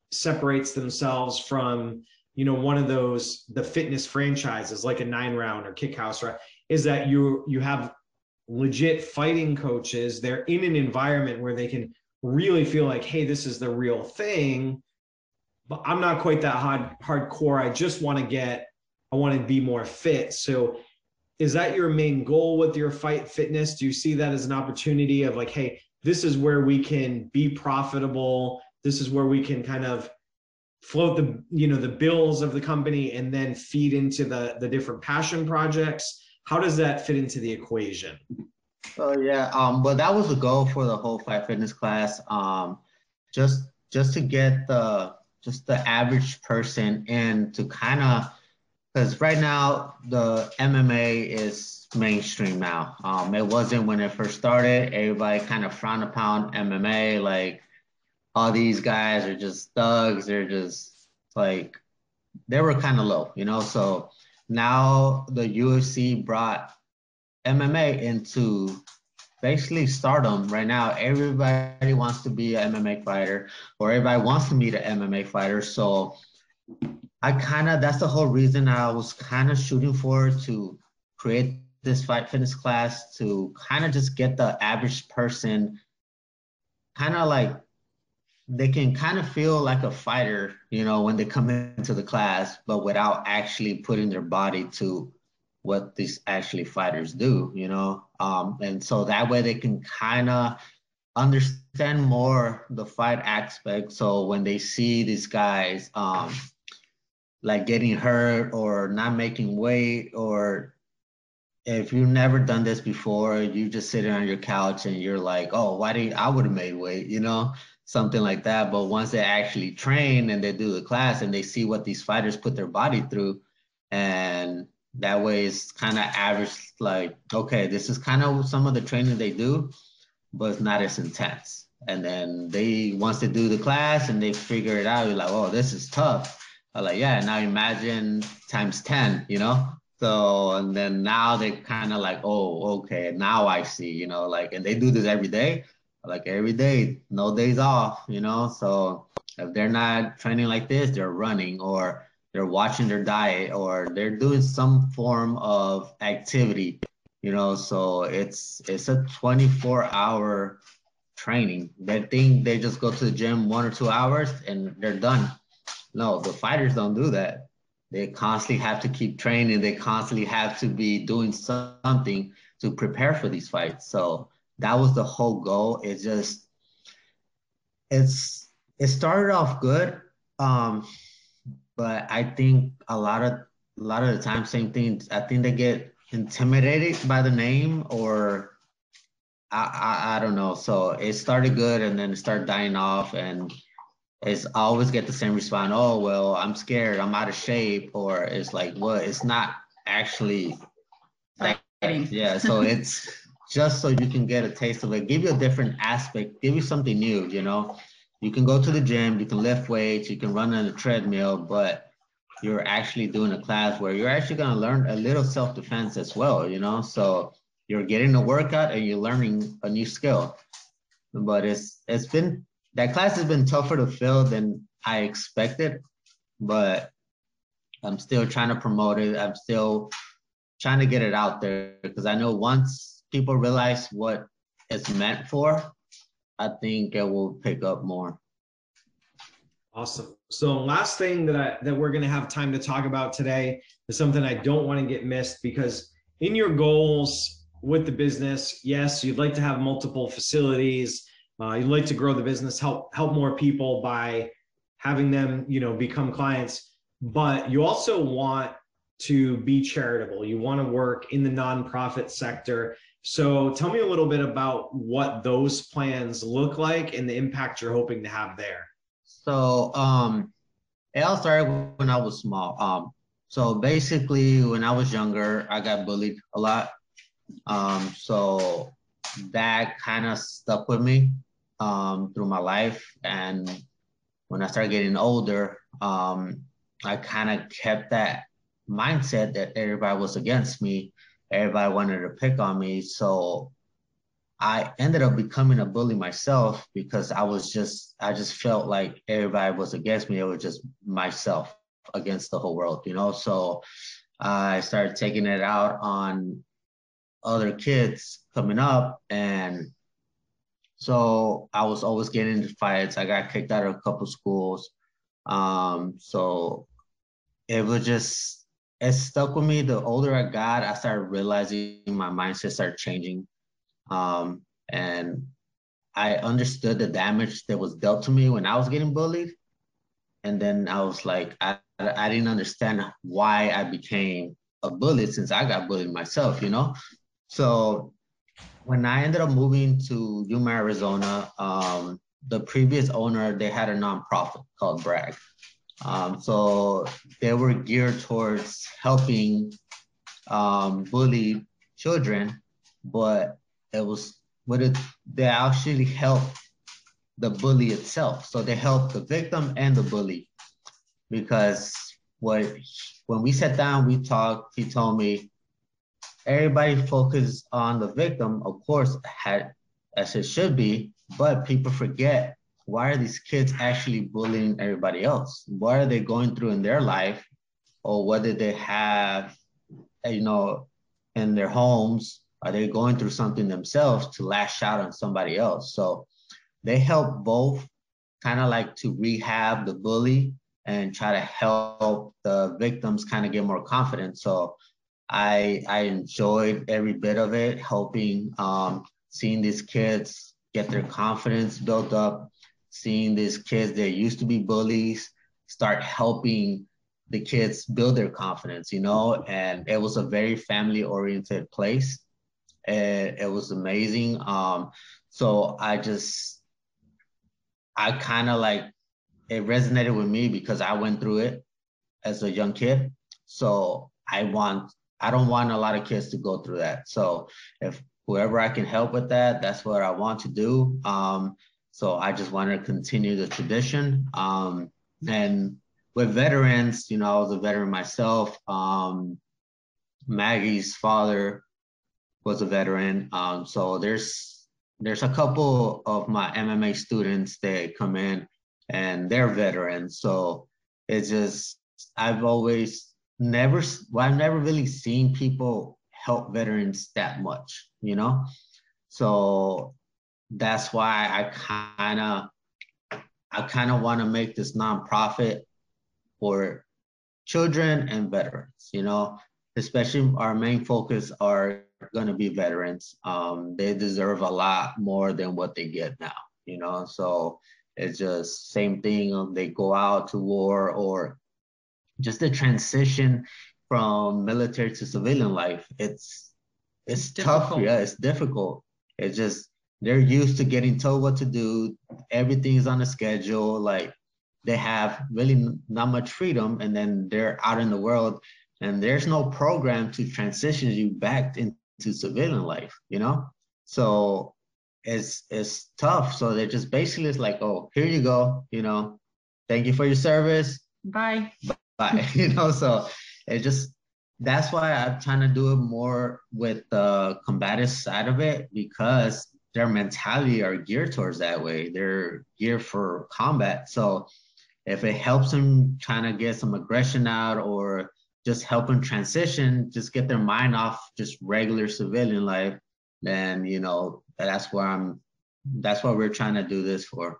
separates themselves from, you know, one of those, the fitness franchises like a Nine Round or Kickhouse, right? Is that you, you have legit fighting coaches. They're in an environment where they can really feel like, hey, this is the real thing, but I'm not quite that hard, hardcore. I just want to get, I want to be more fit. So is that your main goal with your Fight Fitness? Do you see that as an opportunity of like, hey, this is where we can be profitable. This is where we can kind of float the, you know, the bills of the company and then feed into the, the different passion projects? How does that fit into the equation? Oh yeah, um, but that was the goal for the whole Fight Fitness class. Um, just just to get the just the average person in to kind of, because right now the M M A is mainstream now. Um, it wasn't when it first started. Everybody kind of frowned upon M M A, like all these guys are just thugs. They're just like, they were kind of low, you know? So now the U F C brought M M A into basically stardom right now. Everybody wants to be an M M A fighter, or everybody wants to meet an M M A fighter. So I kind of, that's the whole reason I was kind of shooting for, to create this Fight Fitness class, to kind of just get the average person kind of like, they can kind of feel like a fighter, you know, when they come into the class, but without actually putting their body to what these actually fighters do, you know? Um, and so that way they can kind of understand more the fight aspect. So when they see these guys um, like getting hurt or not making weight, or if you've never done this before, you just sitting on your couch and you're like, oh, why did I would have made weight, you know? Something like that. But once they actually train and they do the class and they see what these fighters put their body through, and that way it's kind of average, like, okay, this is kind of some of the training they do, but it's not as intense. And then they, once they do the class and they figure it out, you're like, oh, this is tough. I'm like, yeah, now imagine times ten, you know? So, and then now they kind of like, oh, okay, now I see, you know, like, and they do this every day. Like every day, no days off, you know? So if they're not training like this, they're running, or they're watching their diet, or they're doing some form of activity, you know? So it's it's a twenty-four hour training. They think they just go to the gym one or two hours and they're done. No, the fighters don't do that. They constantly have to keep training. They constantly have to be doing something to prepare for these fights. So that was the whole goal. It's just, it's, it started off good. Um, but I think a lot of, a lot of the time, same thing. I think they get intimidated by the name, or I, I, I don't know. So it started good and then it started dying off, and it's, I always get the same response. Oh, well, I'm scared, I'm out of shape. Or it's like, well, it's not actually that, yeah. So it's just so you can get a taste of it, give you a different aspect, give you something new, you know? You can go to the gym, you can lift weights, you can run on a treadmill, but you're actually doing a class where you're actually gonna learn a little self-defense as well, you know? So you're getting a workout and you're learning a new skill. But it's it's been, that class has been tougher to fill than I expected, but I'm still trying to promote it. I'm still trying to get it out there, because I know once people realize what it's meant for, I think it will pick up more. Awesome. So last thing that I, that we're going to have time to talk about today is something I don't want to get missed, because in your goals with the business, yes, you'd like to have multiple facilities. Uh, you'd like to grow the business, help, help more people by having them, you know, become clients, but you also want to be charitable. You want to work in the nonprofit sector. So tell me a little bit about what those plans look like and the impact you're hoping to have there. So um, it all started when I was small. Um, so basically, when I was younger, I got bullied a lot. Um, so that kind of stuck with me um, through my life. And when I started getting older, um, I kind of kept that mindset that everybody was against me. Everybody wanted to pick on me. So I ended up becoming a bully myself because I was just, I just felt like everybody was against me. It was just myself against the whole world, you know? So I started taking it out on other kids coming up. And so I was always getting into fights. I got kicked out of a couple schools. Um, so it was just, it stuck with me. The older I got, I started realizing my mindset started changing. Um, and I understood the damage that was dealt to me when I was getting bullied. And then I was like, I, I didn't understand why I became a bully since I got bullied myself, you know? So when I ended up moving to Yuma, Arizona, um, the previous owner, they had a nonprofit called Bragg. Um, so they were geared towards helping um, bullied children, but it was what it, they actually helped the bully itself. So they helped the victim and the bully, because what when we sat down, we talked, he told me, everybody focused on the victim, of course, had as it should be, but people forget, why are these kids actually bullying everybody else? What are they going through in their life, or what did they have, you know, in their homes? Are they going through something themselves to lash out on somebody else? So they help both, kind of like to rehab the bully and try to help the victims kind of get more confident. So I I enjoyed every bit of it, helping, um, seeing these kids get their confidence built up, seeing these kids that used to be bullies start helping the kids build their confidence, you know, and it was a very family-oriented place. And it was amazing. Um, so I just, I kind of like, it resonated with me because I went through it as a young kid. So I want, I don't want a lot of kids to go through that. So if whoever I can help with that, that's what I want to do. Um, so I just want to continue the tradition. Um, and with veterans, you know, I was a veteran myself. Um, Maggie's father was a veteran. Um, so there's, there's a couple of my M M A students that come in and they're veterans. So it's just, I've always never, well, I've never really seen people help veterans that much, you know? So that's why I kind of, I kind of want to make this nonprofit for children and veterans, you know, especially our main focus are going to be veterans. Um, they deserve a lot more than what they get now, you know? So it's just same thing. They go out to war, or just the transition from military to civilian life. It's, it's, it's tough. Difficult. Yeah, it's difficult. It's just, they're used to getting told what to do. Everything is on a schedule. Like they have really not much freedom, and then they're out in the world and there's no program to transition you back into civilian life, you know? So it's, it's tough. So they're just basically it's like, oh, here you go, you know, thank you for your service. Bye. Bye. You know, so it just, that's why I'm trying to do it more with the combative side of it, because their mentality are geared towards that way. They're geared for combat. So if it helps them trying to get some aggression out, or just help them transition, just get their mind off just regular civilian life, then, you know, that's where I'm, that's what we're trying to do this for.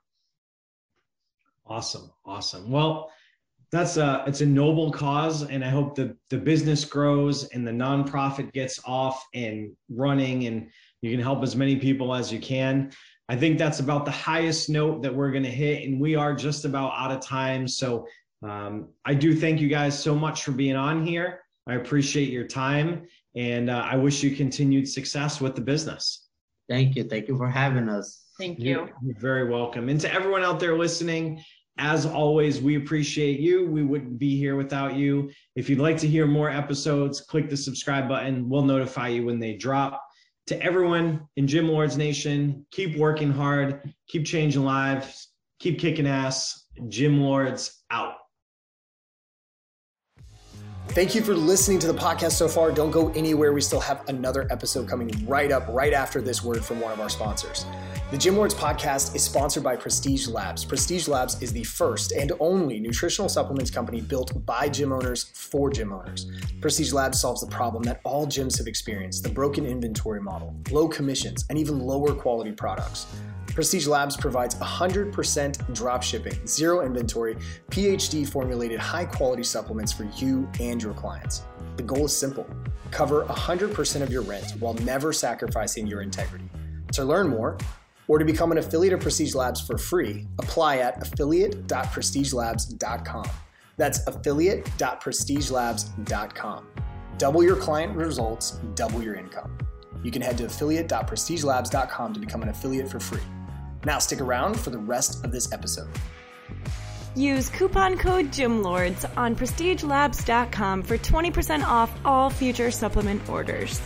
Awesome. Awesome. Well, that's a, it's a noble cause, and I hope the, the business grows and the nonprofit gets off and running, and you can help as many people as you can. I think that's about the highest note that we're going to hit, and we are just about out of time. So um, I do thank you guys so much for being on here. I appreciate your time, and uh, I wish you continued success with the business. Thank you. Thank you for having us. Thank you. You're, you're very welcome. And to everyone out there listening, as always, we appreciate you. We wouldn't be here without you. If you'd like to hear more episodes, click the subscribe button. We'll notify you when they drop. To everyone in Gym Lords Nation, keep working hard, keep changing lives, keep kicking ass. Gym Lords out. Thank you for listening to the podcast so far. Don't go anywhere. We still have another episode coming right up, right after this word from one of our sponsors. The Gym Lords podcast is sponsored by Prestige Labs. Prestige Labs is the first and only nutritional supplements company built by gym owners for gym owners. Prestige Labs solves the problem that all gyms have experienced, the broken inventory model, low commissions, and even lower quality products. Prestige Labs provides one hundred percent drop shipping, zero inventory, P H D formulated high quality supplements for you and your clients. The goal is simple: cover one hundred percent of your rent while never sacrificing your integrity. To learn more, or to become an affiliate of Prestige Labs for free, apply at affiliate dot prestige labs dot com. That's affiliate dot prestige labs dot com. Double your client results, double your income. You can head to affiliate dot prestige labs dot com to become an affiliate for free. Now stick around for the rest of this episode. Use coupon code GYMLORDS on prestige labs dot com for twenty percent off all future supplement orders.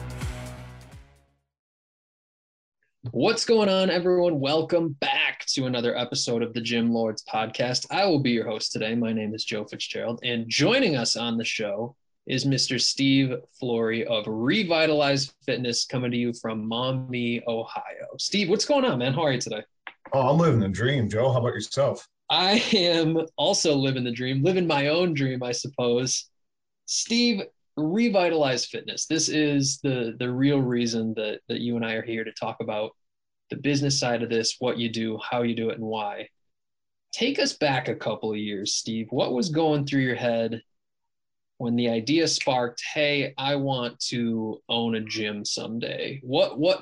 What's going on, everyone? Welcome back to another episode of the Gym Lords podcast. I will be your host today. My name is Joe Fitzgerald, and joining us on the show is Mister Steve Flory of Revitalize Fitness, coming to you from Maumee, Ohio. Steve, what's going on, man? How are you today? Oh, I'm living the dream, Joe. How about yourself? I am also living the dream, living my own dream, I suppose. Steve, Revitalize Fitness. This is the the real reason that that you and I are here to talk about the business side of this, what you do, how you do it, and why. Take us back a couple of years, Steve. What was going through your head when the idea sparked, hey, I want to own a gym someday? What what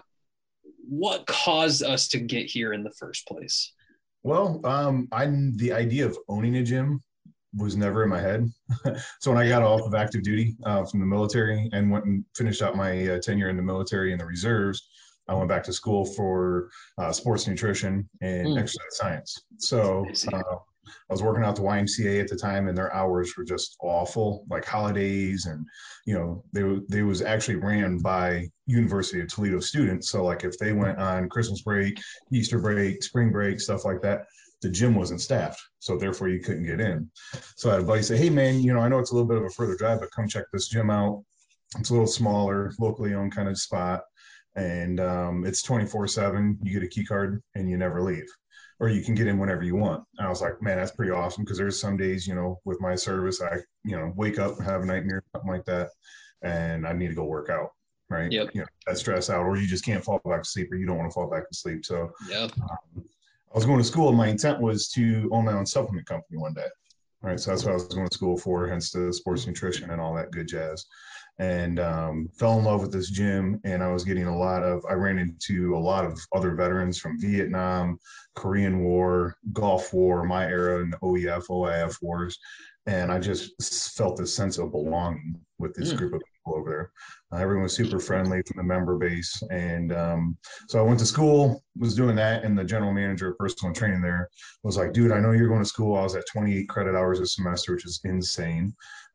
what caused us to get here in the first place? Well, um, I'm the idea of owning a gym was never in my head. So when I got off of active duty uh, from the military and went and finished out my uh, tenure in the military and the reserves, I went back to school for uh, sports nutrition and mm. exercise science. So uh, I was working out the Y M C A at the time, and their hours were just awful, like holidays. And, you know, they, they was actually ran by University of Toledo students. So like if they went on Christmas break, Easter break, spring break, stuff like that, the gym wasn't staffed. So therefore you couldn't get in. So I had a buddy say, hey man, you know, I know it's a little bit of a further drive, but come check this gym out. It's a little smaller, locally owned kind of spot. And um, it's twenty-four seven. You get a key card and you never leave, or you can get in whenever you want. And I was like, man, that's pretty awesome. Cause there's some days, you know, with my service, I, you know, wake up and have a nightmare, something like that. And I need to go work out. Right. Yep. You know, that stress out, or you just can't fall back to sleep, or you don't want to fall back to sleep. So yep. um, I was going to school. My intent was to own my own supplement company one day. Right. So that's what I was going to school for, hence the sports nutrition and all that good jazz. And um, fell in love with this gym. And I was getting a lot of, I ran into a lot of other veterans from Vietnam, Korean War, Gulf War, my era, and the O E F, O I F wars. And I just felt this sense of belonging with this mm. group of people over there. Uh, everyone was super friendly from the member base. And um, so I went to school, was doing that. And the general manager of personal training there was like, dude, I know you're going to school. I was at twenty-eight credit hours a semester, which is insane.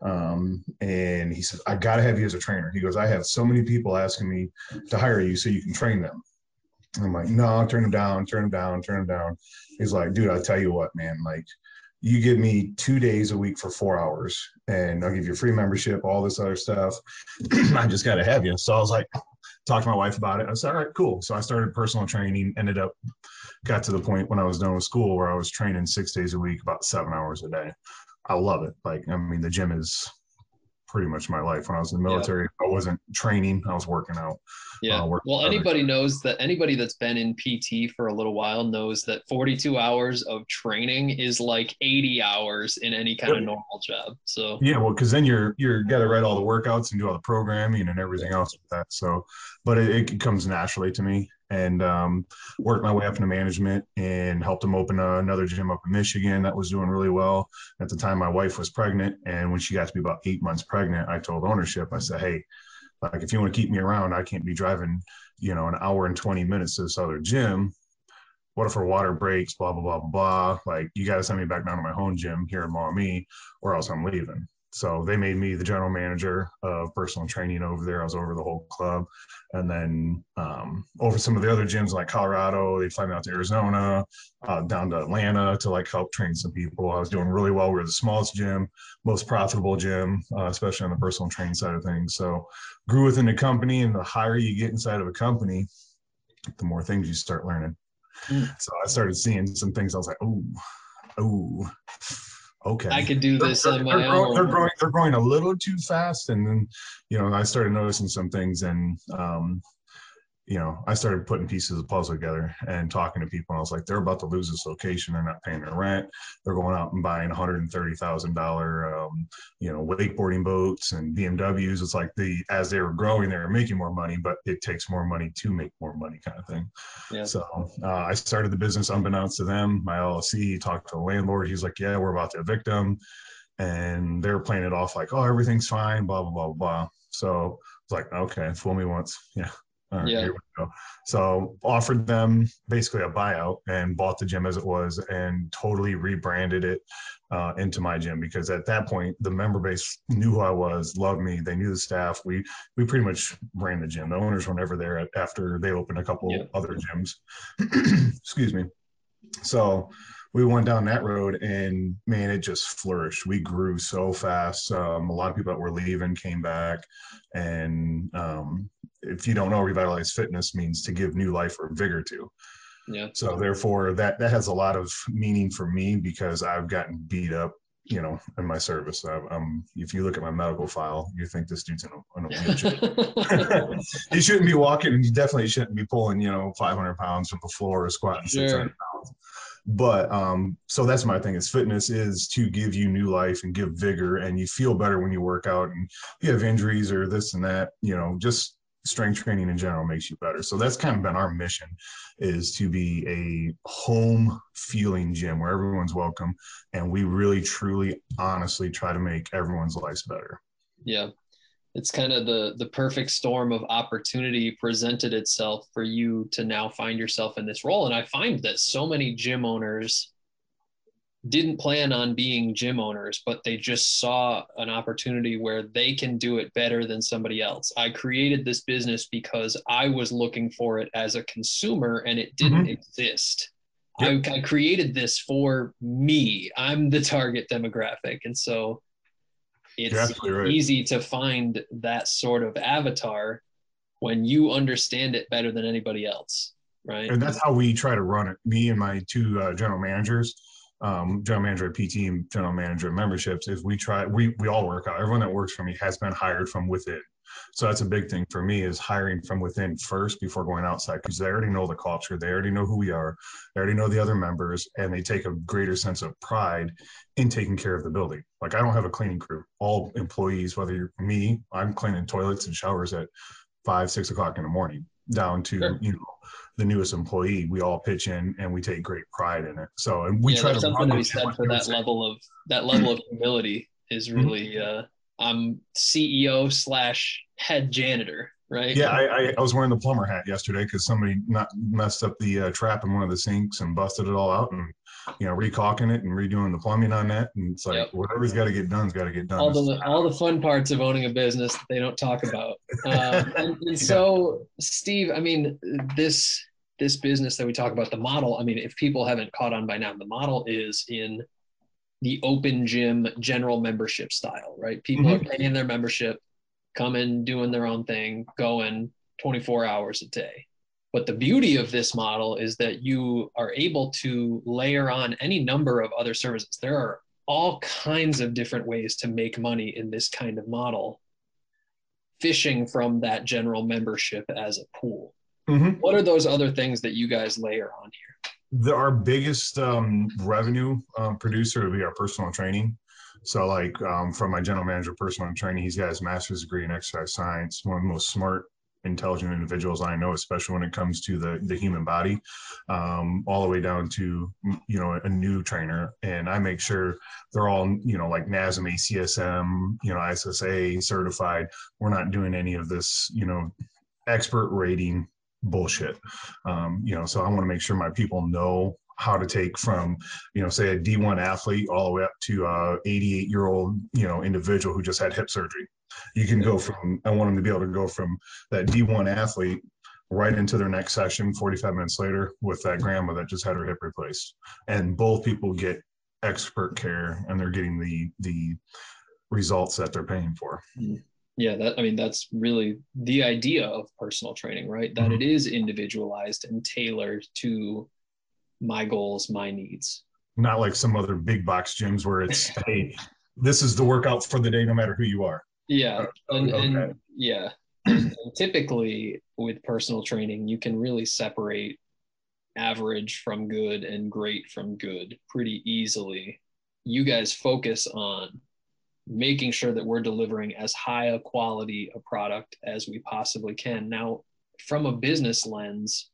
Um, and he said, I got to have you as a trainer. He goes, I have so many people asking me to hire you so you can train them. And I'm like, no, turn them down, turn them down, turn them down. He's like, dude, I'll tell you what, man, like, you give me two days a week for four hours and I'll give you a free membership, all this other stuff. I just got to have you. So I was like, talked to my wife about it. I said, all right, cool. So I started personal training, ended up, got to the point when I was done with school where I was training six days a week, about seven hours a day. I love it. Like, I mean, the gym is pretty much my life. When I was in the military, yeah. I wasn't training, I was working out. Yeah. Uh, well, anybody knows that anybody that's been in P T for a little while knows that forty-two hours of training is like eighty hours in any kind of normal job. So yeah, well, because then you're you're got to write all the workouts and do all the programming and everything else with that. So, but it, it comes naturally to me. And um, worked my way up into management and helped them open uh, another gym up in Michigan that was doing really well. At the time, my wife was pregnant. And when she got to be about eight months pregnant, I told ownership, I said, hey, like, if you want to keep me around, I can't be driving, you know, an hour and twenty minutes to this other gym. What if her water breaks, blah, blah, blah, blah, blah. Like, you got to send me back down to my home gym here in Maumee or else I'm leaving. so they made me the general manager of personal training over there. I was over the whole club. And then um, over some of the other gyms like Colorado, they'd fly me out to Arizona, uh, down to Atlanta to like help train some people. I was doing really well. We were the smallest gym, most profitable gym, uh, especially on the personal training side of things. So grew within the company, and the higher you get inside of a company, the more things you start learning. Mm. So I started seeing some things. I was like, oh, oh. Okay. I could do this they're, on my they're growing, own. They're growing, they're growing a little too fast. And then, you know, I started noticing some things, and, um, you know, I started putting pieces of the puzzle together and talking to people. And I was like, they're about to lose this location. They're not paying their rent. They're going out and buying one hundred thirty thousand dollars, um, you know, wakeboarding boats and B M Ws. It's like the, as they were growing, they were making more money, but it takes more money to make more money kind of thing. Yeah. So uh, I started the business unbeknownst to them. My L L C talked to the landlord. He's like, yeah, we're about to evict them. And they were playing it off like, oh, everything's fine, blah, blah, blah, blah. So it's like, okay, fool me once. Yeah. All right, yeah. Here we go. So offered them basically a buyout and bought the gym as it was and totally rebranded it uh, into my gym, because at that point the member base knew who I was, loved me. They knew the staff. We we pretty much ran the gym. The owners were never there after they opened a couple yeah. other gyms. Excuse me. So we went down that road, and man, it just flourished. We grew so fast. Um, a lot of people that were leaving came back, and um, if you don't know, revitalized fitness means to give new life or vigor to. Yeah. So therefore, that that has a lot of meaning for me, because I've gotten beat up, you know, in my service. I, um, if you look at my medical file, you think this dude's in a, in a wheelchair. He shouldn't be walking, and he definitely shouldn't be pulling, you know, five hundred pounds from the floor or squatting sure. six hundred pounds. But um, so that's my thing, is fitness is to give you new life and give vigor, and you feel better when you work out, and you have injuries or this and that, you know, just strength training in general makes you better. So that's kind of been our mission, is to be a home feeling gym where everyone's welcome. And we really, truly, honestly try to make everyone's lives better. Yeah. It's kind of the the perfect storm of opportunity presented itself for you to now find yourself in this role. And I find that so many gym owners didn't plan on being gym owners, but they just saw an opportunity where they can do it better than somebody else. I created this business because I was looking for it as a consumer, and it didn't mm-hmm. exist. Yep. I, I created this for me. I'm the target demographic. And so it's right. easy to find that sort of avatar when you understand it better than anybody else, right? And that's how we try to run it. Me and my two uh, general managers, um, general manager at P T and general manager at memberships, is we try, we we all work out. Everyone that works for me has been hired from within. So that's a big thing for me, is hiring from within first before going outside, because they already know the culture. They already know who we are. They already know the other members, and they take a greater sense of pride in taking care of the building. Like, I don't have a cleaning crew. All employees, whether you're me, I'm cleaning toilets and showers at five, six o'clock in the morning, down to, sure. you know, the newest employee. We all pitch in, and we take great pride in it. So, and we yeah, try there's to something to be said for that level of that level of humility is really, uh, I'm C E O slash head janitor, right? Yeah, I, I, I was wearing the plumber hat yesterday because somebody not messed up the uh, trap in one of the sinks and busted it all out, and, you know, recaulking it and redoing the plumbing on that. And it's like, yep. whatever's got to get done's got to get done. All the all the fun parts of owning a business that they don't talk about. Um, and, and so, Steve, I mean, this this business that we talk about, the model. I mean, if people haven't caught on by now, the model is in the open gym general membership style, right? People mm-hmm. are paying their membership, coming, doing their own thing, going twenty-four hours a day. But the beauty of this model is that you are able to layer on any number of other services. There are all kinds of different ways to make money in this kind of model, fishing from that general membership as a pool. Mm-hmm. What are those other things that you guys layer on here? The, our biggest um, revenue um, producer would be our personal training. So like um, from my general manager, personal training, he's got his master's degree in exercise science, one of the most smart, intelligent individuals I know, especially when it comes to the, the human body, um, all the way down to, you know, a new trainer. And I make sure they're all, you know, like N A S M, A C S M, you know, I S S A certified. We're not doing any of this, you know, expert rating bullshit. Um, you know, so I want to make sure my people know how to take from, you know, say a D one athlete all the way up to a eighty-eight year old, you know, individual who just had hip surgery. You can go from, I want them to be able to go from that D one athlete right into their next session forty-five minutes later with that grandma that just had her hip replaced. And both people get expert care and they're getting the, the results that they're paying for. Yeah, that I mean, that's really the idea of personal training, right? That mm-hmm. it is individualized and tailored to my goals, my needs. Not like some other big box gyms where it's, hey, this is the workout for the day, no matter who you are. Yeah. Uh, and, okay. and yeah. And typically with personal training, you can really separate average from good and great from good pretty easily. You guys focus on making sure that we're delivering as high a quality a product as we possibly can. Now, from a business lens,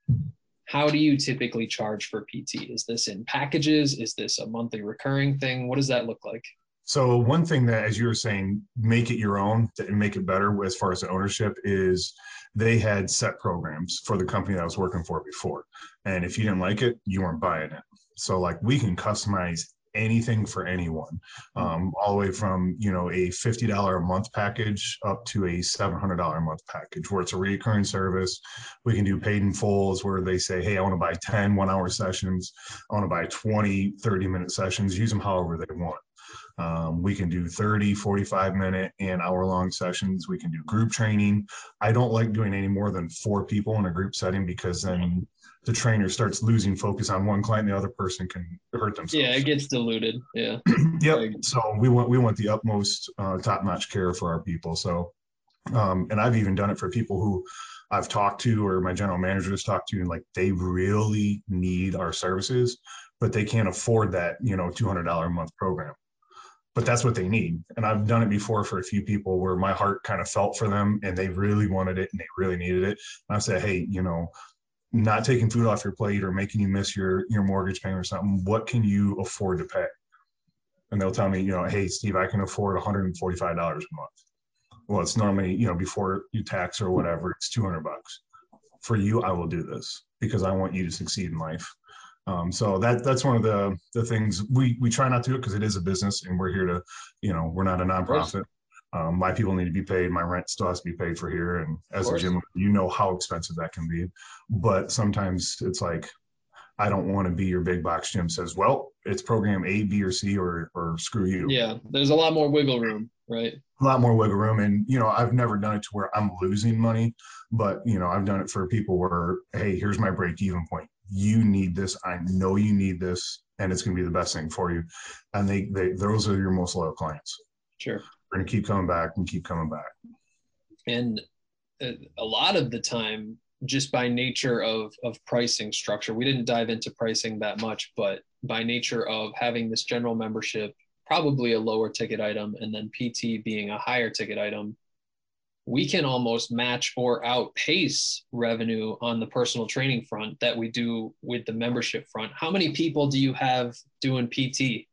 how do you typically charge for P T? Is this in packages? Is this a monthly recurring thing? What does that look like? So one thing that, as you were saying, make it your own and make it better as far as the ownership is they had set programs for the company that I was working for before. And if you didn't like it, you weren't buying it. So like we can customize anything for anyone, um, all the way from, you know, a fifty dollars a month package up to a seven hundred dollars a month package where it's a recurring service. We can do paid in fulls where they say, hey, I want to buy ten one hour sessions. I want to buy twenty, thirty minute sessions, use them however they want. Um, we can do thirty, forty-five minute and hour long sessions. We can do group training. I don't like doing any more than four people in a group setting because then the trainer starts losing focus on one client, the other person can hurt themselves. Yeah, it gets diluted. Yeah. Yep. So we want we want the utmost uh, top-notch care for our people. So, um, and I've even done it for people who I've talked to or my general manager has talked to, and like they really need our services, but they can't afford that, you know, two hundred dollars a month program. But that's what they need. And I've done it before for a few people where my heart kind of felt for them and they really wanted it and they really needed it. And I said, hey, you know, not taking food off your plate or making you miss your, your mortgage payment or something, what can you afford to pay? And they'll tell me, you know, hey, Steve, I can afford one hundred forty-five dollars a month. Well, it's normally, you know, before you tax or whatever, it's two hundred bucks. For you, I will do this because I want you to succeed in life. Um, so that that's one of the the things we we try not to do it because it is a business and we're here to, you know, we're not a nonprofit. Um, my people need to be paid. My rent still has to be paid for here. And as a gym, you know how expensive that can be. But sometimes it's like, I don't want to be your big box gym says, well, it's program A, B, or C, or or screw you. Yeah, there's a lot more wiggle room, right? A lot more wiggle room. And, you know, I've never done it to where I'm losing money. But, you know, I've done it for people where, hey, here's my break even point. You need this. I know you need this. And it's going to be the best thing for you. And they, they those are your most loyal clients. Sure. We're going to keep coming back and keep coming back. And a lot of the time, just by nature of, of pricing structure, we didn't dive into pricing that much, but by nature of having this general membership, probably a lower ticket item, and then P T being a higher ticket item, we can almost match or outpace revenue on the personal training front that we do with the membership front. How many people do you have doing P T?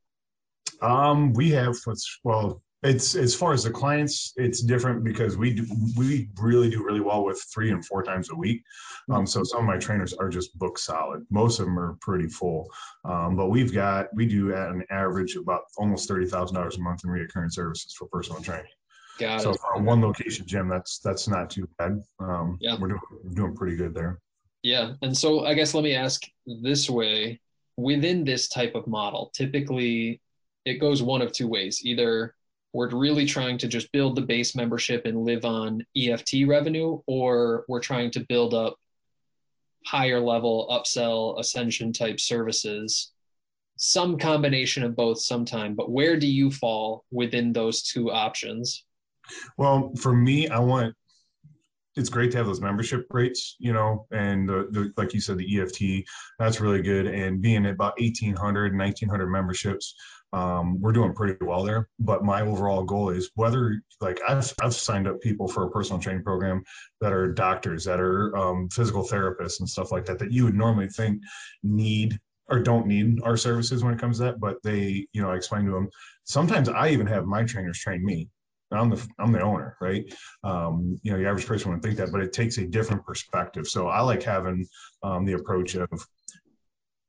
Um, we have, well, It's as far as the clients, it's different because we do, we really do really well with three and four times a week. Um, so some of my trainers are just booked solid. Most of them are pretty full. Um, but we've got, we do at an average about almost thirty thousand dollars a month in recurring services for personal training. Got so it. for a one location gym, that's, that's not too bad. Um, yeah. We're doing, we're doing pretty good there. Yeah. And so I guess let me ask this way, within this type of model, typically it goes one of two ways. Either we're really trying to just build the base membership and live on E F T revenue, or we're trying to build up higher level upsell, ascension type services, some combination of both sometime. But where do you fall within those two options? Well, for me, I want, it's great to have those membership rates, you know, and the, the, like you said, the E F T, that's really good. And being at about eighteen hundred, nineteen hundred memberships, um, we're doing pretty well there. But my overall goal is whether, like I've, I've signed up people for a personal training program that are doctors, that are um, physical therapists and stuff like that, that you would normally think need or don't need our services when it comes to that. But they, you know, I explain to them, sometimes I even have my trainers train me. I'm the I'm the owner, right? Um, you know, the average person wouldn't think that, but it takes a different perspective. So I like having um, the approach of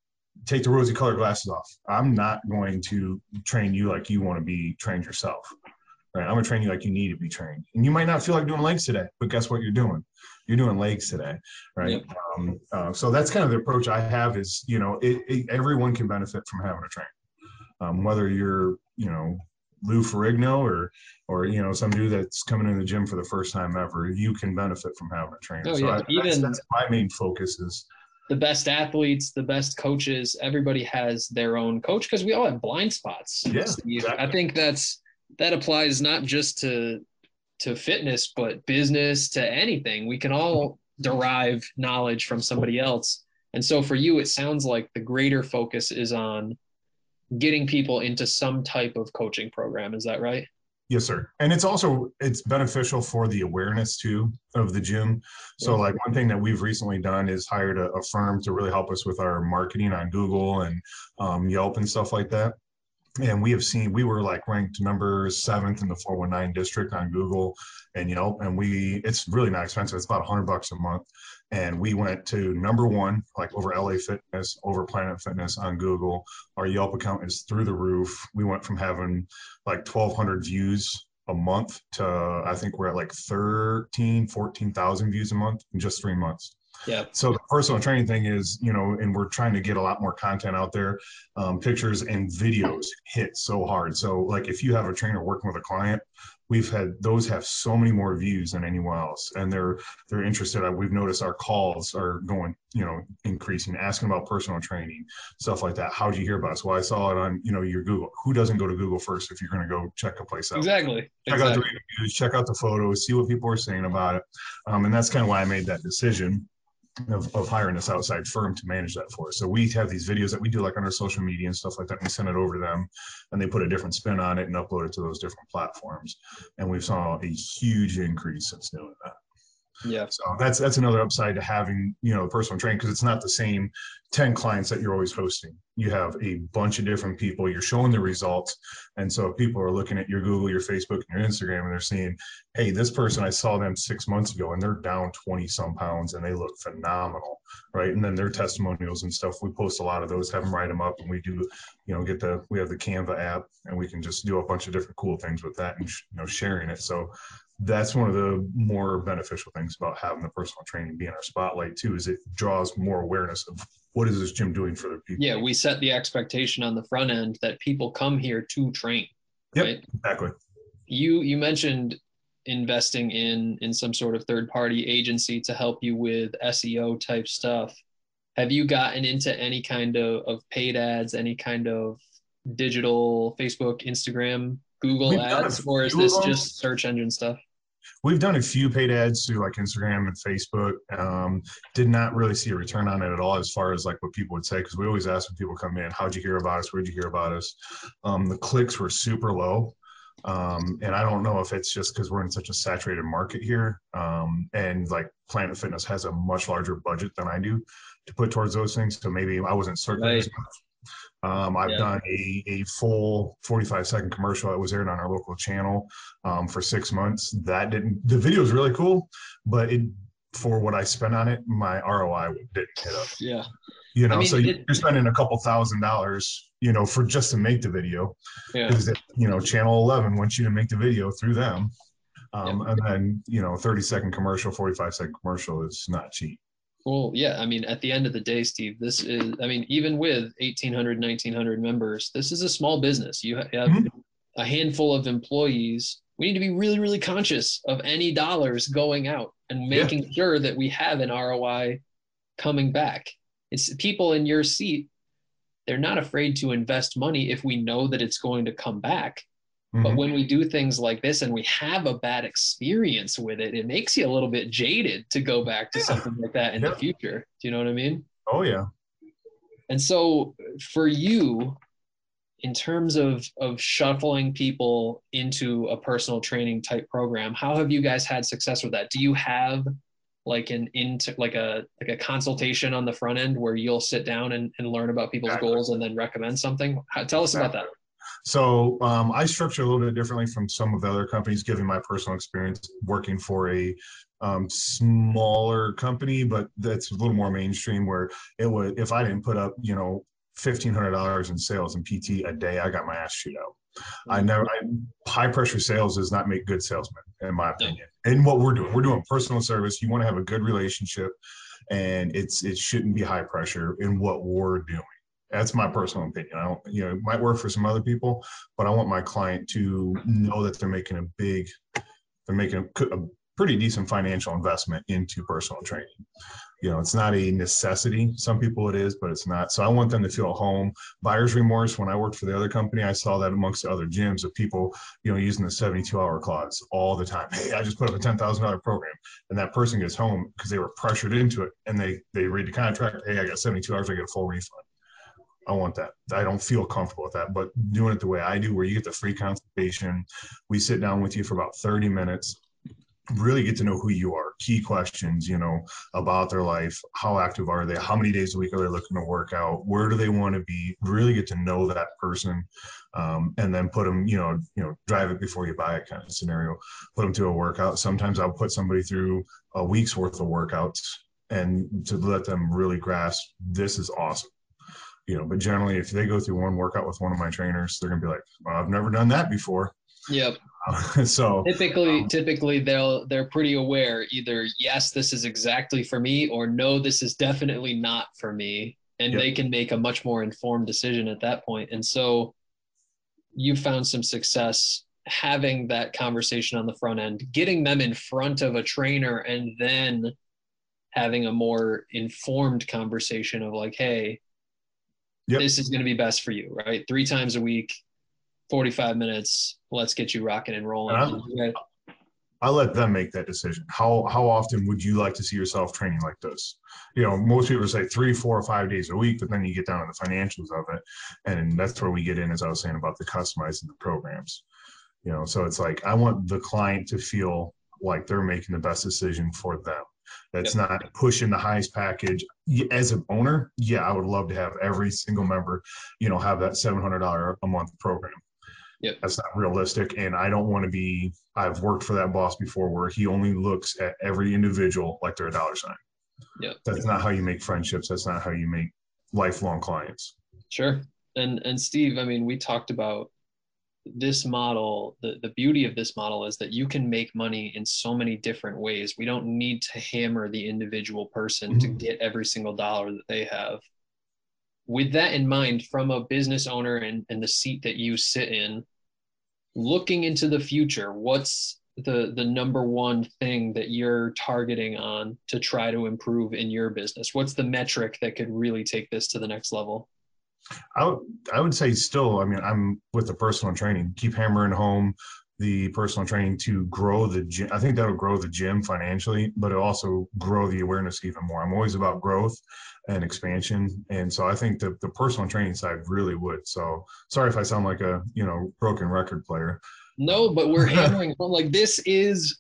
take the rosy colored glasses off. I'm not going to train you like you want to be trained yourself. Right? I'm gonna train you like you need to be trained. And you might not feel like doing legs today, but guess what you're doing? You're doing legs today, right? Yep. Um, uh, so that's kind of the approach I have is, you know, it, it, everyone can benefit from having a trainer. Um, whether you're, you know, Lou Ferrigno or, or, you know, some dude that's coming in the gym for the first time ever, you can benefit from having a trainer. Oh, so yeah. I, Even that's, that's my main focus is the best athletes, the best coaches, everybody has their own coach because we all have blind spots. Yeah, exactly. I think that's, that applies not just to to fitness, but business, to anything. We can all derive knowledge from somebody else. And so for you, it sounds like the greater focus is on getting people into some type of coaching program. Is that right? Yes, sir. And it's also, it's beneficial for the awareness too of the gym. So like one thing that we've recently done is hired a, a firm to really help us with our marketing on Google and um, Yelp and stuff like that. And we have seen, we were like ranked number seventh in the four one nine district on Google and Yelp. And we, it's really not expensive. It's about a hundred bucks a month. And we went to number one, like over L A Fitness, over Planet Fitness on Google. Our Yelp account is through the roof. We went from having like twelve hundred views a month to, I think we're at like thirteen, fourteen thousand views a month in just three months. Yeah. So the personal training thing is, you know, and we're trying to get a lot more content out there. Um, pictures and videos hit so hard. So like if you have a trainer working with a client, we've had those have so many more views than anyone else. And they're, they're interested. We've noticed our calls are going, you know, increasing, asking about personal training, stuff like that. How did you hear about us? Well, I saw it on, you know, your Google. Who doesn't go to Google first if you're going to go check a place out? Exactly. Check exactly. out the reviews, check out the photos, see what people are saying about it. Um, and that's kind of why I made that decision of, of hiring this outside firm to manage that for us. So we have these videos that we do like on our social media and stuff like that. And we send it over to them and they put a different spin on it and upload it to those different platforms. And we've saw a huge increase since doing that. Yeah. So that's that's another upside to having, you know, personal training, because it's not the same ten clients that you're always hosting. You have a bunch of different people, you're showing the results. And so if people are looking at your Google, your Facebook, and your Instagram, and they're seeing, hey, this person, I saw them six months ago and they're down twenty some pounds and they look phenomenal, right? And then their testimonials and stuff, we post a lot of those, have them write them up, and we do, you know, get the, we have the Canva app and we can just do a bunch of different cool things with that and, you know, sharing it. So that's one of the more beneficial things about having the personal training be in our spotlight too, is it draws more awareness of what is this gym doing for their people. Yeah, we set the expectation on the front end that people come here to train. Right? Yep, exactly. You you mentioned investing in in some sort of third party agency to help you with S E O type stuff. Have you gotten into any kind of, of paid ads, any kind of digital Facebook, Instagram, Google We've ads, or is this just search engine stuff? We've done a few paid ads through like Instagram and Facebook. Um, did not really see a return on it at all as far as like what people would say, because we always ask when people come in, how'd you hear about us? Where'd you hear about us? Um, the clicks were super low. Um, and I don't know if it's just because we're in such a saturated market here. Um, and like Planet Fitness has a much larger budget than I do to put towards those things. So maybe I wasn't circulating Right. as much. Um, I've Yeah. done a, a full forty-five second commercial that was aired on our local channel um, for six months. That didn't, the video was really cool, but it, for what I spent on it, my R O I didn't hit up. Yeah. You know, I mean, so it- you're spending a couple thousand dollars, you know, for just to make the video. Yeah. Because, you know, channel eleven wants you to make the video through them. Um, And then, you know, thirty second commercial, forty-five second commercial is not cheap. Well, yeah, I mean, at the end of the day, Steve, this is, I mean, even with eighteen hundred, nineteen hundred members, this is a small business. You have Mhm. a handful of employees. We need to be really, really conscious of any dollars going out and making sure that we have an R O I coming back. It's people in your seat. They're not afraid to invest money if we know that it's going to come back. But Mhm. when we do things like this and we have a bad experience with it, it makes you a little bit jaded to go back to Yeah. something like that in Yeah. the future. Do you know what I mean? Oh, yeah. And so for you, in terms of, of shuffling people into a personal training type program, how have you guys had success with that? Do you have like an into like a like a consultation on the front end where you'll sit down and, and learn about people's Exactly. goals and then recommend something? How, tell us about that. So um, I structure a little bit differently from some of the other companies, given my personal experience working for a um, smaller company, but that's a little more mainstream, where it would, if I didn't put up, you know, fifteen hundred dollars in sales and P T a day, I got my ass chewed out. I never, I, high pressure sales does not make good salesmen, in my opinion. And what we're doing, we're doing personal service. You want to have a good relationship, and it's, it shouldn't be high pressure in what we're doing. That's my personal opinion. I don't, you know, it might work for some other people, but I want my client to know that they're making a big, they're making a, a pretty decent financial investment into personal training. You know, it's not a necessity. Some people it is, but it's not. So I want them to feel at home. Buyer's remorse. When I worked for the other company, I saw that amongst the other gyms of people, you know, using the seventy-two hour clause all the time. Hey, I just put up a ten thousand dollar program, and that person gets home because they were pressured into it, and they they read the contract. Hey, I got seventy-two hours. I get a full refund. I want that. I don't feel comfortable with that, but doing it the way I do, where you get the free consultation, we sit down with you for about thirty minutes. Really get to know who you are, key questions, you know, about their life. How active are they? How many days a week are they looking to work out? Where do they want to be? Really get to know that person, um, and then put them, you know, you know, drive it before you buy it kind of scenario. Put them through a workout. Sometimes I'll put somebody through a week's worth of workouts, and to let them really grasp this is awesome. You know, but generally, if they go through one workout with one of my trainers, they're gonna be like, well, I've never done that before. Yep. so typically, um, typically they'll they're pretty aware. Either yes, this is exactly for me, or no, this is definitely not for me, and yep. they can make a much more informed decision at that point. And so, you found some success having that conversation on the front end, getting them in front of a trainer, and then having a more informed conversation of like, hey, yep. this is going to be best for you, right? Three times a week. forty-five minutes, let's get you rocking and rolling. And I let them make that decision. How how often would you like to see yourself training like this? You know, most people say three, four, or five days a week, but then you get down to the financials of it. And that's where we get in, as I was saying, about the customizing the programs. You know, so it's like, I want the client to feel like they're making the best decision for them. That's yep. not pushing the highest package. As an owner, yeah, I would love to have every single member, you know, have that seven hundred dollars a month program. Yep. That's not realistic. And I don't want to be, I've worked for that boss before where he only looks at every individual like they're a dollar sign. Yep. That's not how you make friendships. That's not how you make lifelong clients. Sure. And, and Steve, I mean, we talked about this model. The, the beauty of this model is that you can make money in so many different ways. We don't need to hammer the individual person mm-hmm. to get every single dollar that they have. With that in mind, from a business owner and, and the seat that you sit in, looking into the future, what's the the number one thing that you're targeting on to try to improve in your business? What's the metric that could really take this to the next level? I would, I would say still, I mean, I'm with the personal training, keep hammering home the personal training to grow the gym. I think that'll grow the gym financially, but it'll also grow the awareness even more. I'm always about growth and expansion. And so I think that the personal training side really would. So sorry if I sound like a, you know, broken record player. No, but we're hammering home. Like, this is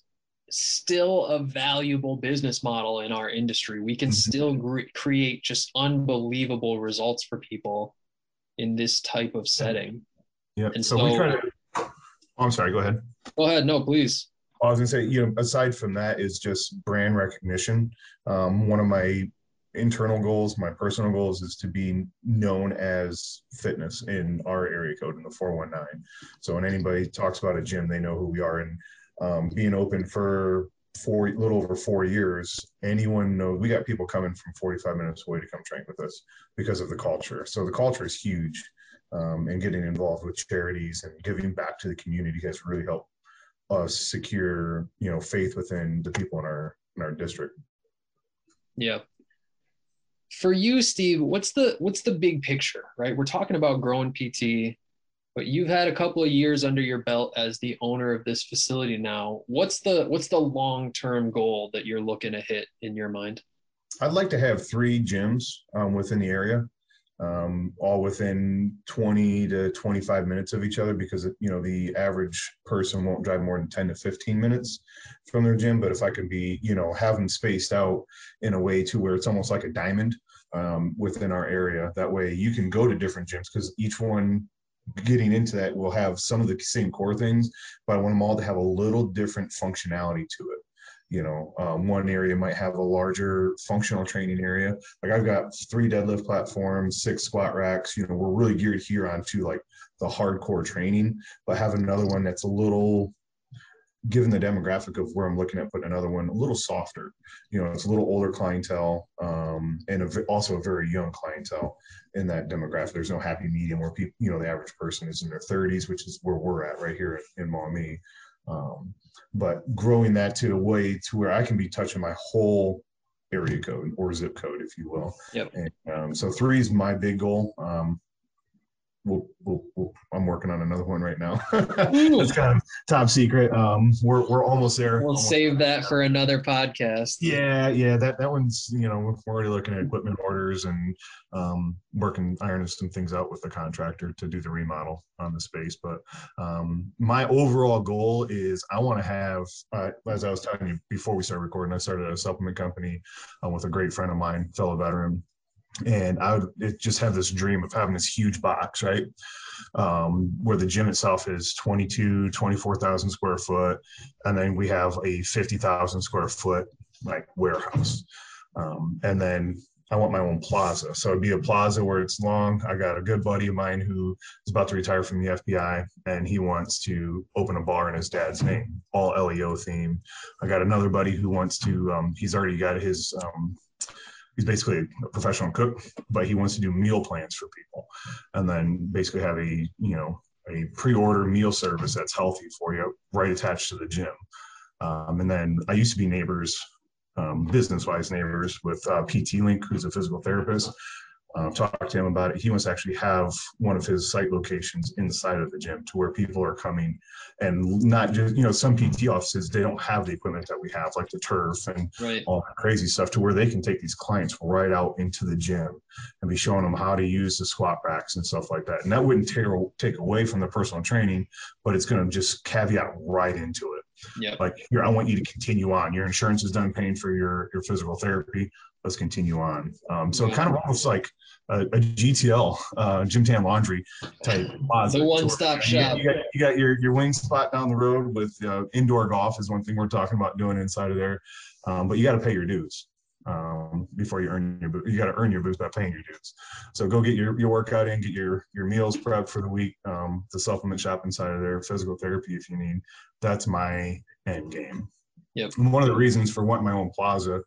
still a valuable business model in our industry. We can mm-hmm. still gre- create just unbelievable results for people in this type of setting. Yeah. And so, so we try to, oh, I'm sorry, go ahead. Go ahead. No, please. I was gonna say, you know, aside from that is just brand recognition. Um, one of my internal goals, my personal goals, is to be known as fitness in our area code in the four one nine. So when anybody talks about a gym, they know who we are. And um, being open for four, a little over four years, anyone knows we got people coming from forty-five minutes away to come train with us because of the culture. So the culture is huge, um, and getting involved with charities and giving back to the community has really helped us secure, you know, faith within the people in our in our district. Yeah. For you, Steve, what's the what's the big picture, right? We're talking about growing P T, but you've had a couple of years under your belt as the owner of this facility now. What's the what's the long-term goal that you're looking to hit in your mind? I'd like to have three gyms um, within the area, um, all within twenty to twenty-five minutes of each other, because, you know, the average person won't drive more than ten to fifteen minutes from their gym. But if I can be, you know, have them spaced out in a way to where it's almost like a diamond um, within our area, that way you can go to different gyms, because each one getting into that will have some of the same core things, but I want them all to have a little different functionality to it. You know, um, one area might have a larger functional training area. Like I've got three deadlift platforms, six squat racks. You know, we're really geared here onto like the hardcore training, but have another one that's a little, given the demographic of where I'm looking at putting another one, a little softer. You know, it's a little older clientele, um, and a, also a very young clientele in that demographic. There's no happy medium where people, you know, the average person is in their thirties, which is where we're at right here in, in Maumee. Um, but growing that to a way to where I can be touching my whole area code or zip code, if you will. Yep. And, um, so three is my big goal. Um, We'll, we'll, we'll, I'm working on another one right now. It's kind of top secret. Um, we're we're almost there. We'll almost save there. that for another podcast. Yeah, yeah. That that one's, you know, we're already looking at equipment orders and um, working ironing some things out with the contractor to do the remodel on the space. But um, my overall goal is I want to have, uh, as I was telling you before we started recording, I started a supplement company uh, with a great friend of mine, fellow veteran. And I would it just have this dream of having this huge box, right? Um, where the gym itself is twenty-two, twenty-four thousand square foot. And then we have a fifty thousand square foot like warehouse. Um, and then I want my own plaza. So it'd be a plaza where it's long. I got a good buddy of mine who is about to retire from the F B I, and he wants to open a bar in his dad's name, all L E O theme. I got another buddy who wants to, um, he's already got his, um, he's basically a professional cook, but he wants to do meal plans for people and then basically have a, you know, a pre-order meal service that's healthy for you right attached to the gym. Um, and then I used to be neighbors, um, business-wise neighbors with uh, P T Link, who's a physical therapist. Uh, talked to him about it. He wants to actually have one of his site locations inside of the gym to where people are coming and not just, you know, some P T offices, they don't have the equipment that we have, like the turf and right. all that crazy stuff, to where they can take these clients right out into the gym and be showing them how to use the squat racks and stuff like that. And that wouldn't tear, take away from the personal training, but it's going to just caveat right into it. Yeah. Like, here, I want you to continue on. Your insurance is done paying for your, your physical therapy. Let's continue on. Um, so kind of almost like a, a G T L, uh, Gym Tan Laundry type. The one-stop shop. You got, you got your, your wing spot down the road with uh, indoor golf is one thing we're talking about doing inside of there. Um, but you got to pay your dues um, before you earn your, you got to earn your boost by paying your dues. So go get your, your workout in, get your, your meals prepped for the week, um, the supplement shop inside of there, physical therapy if you need. That's my end game. Yep. And one of the reasons for wanting my own plaza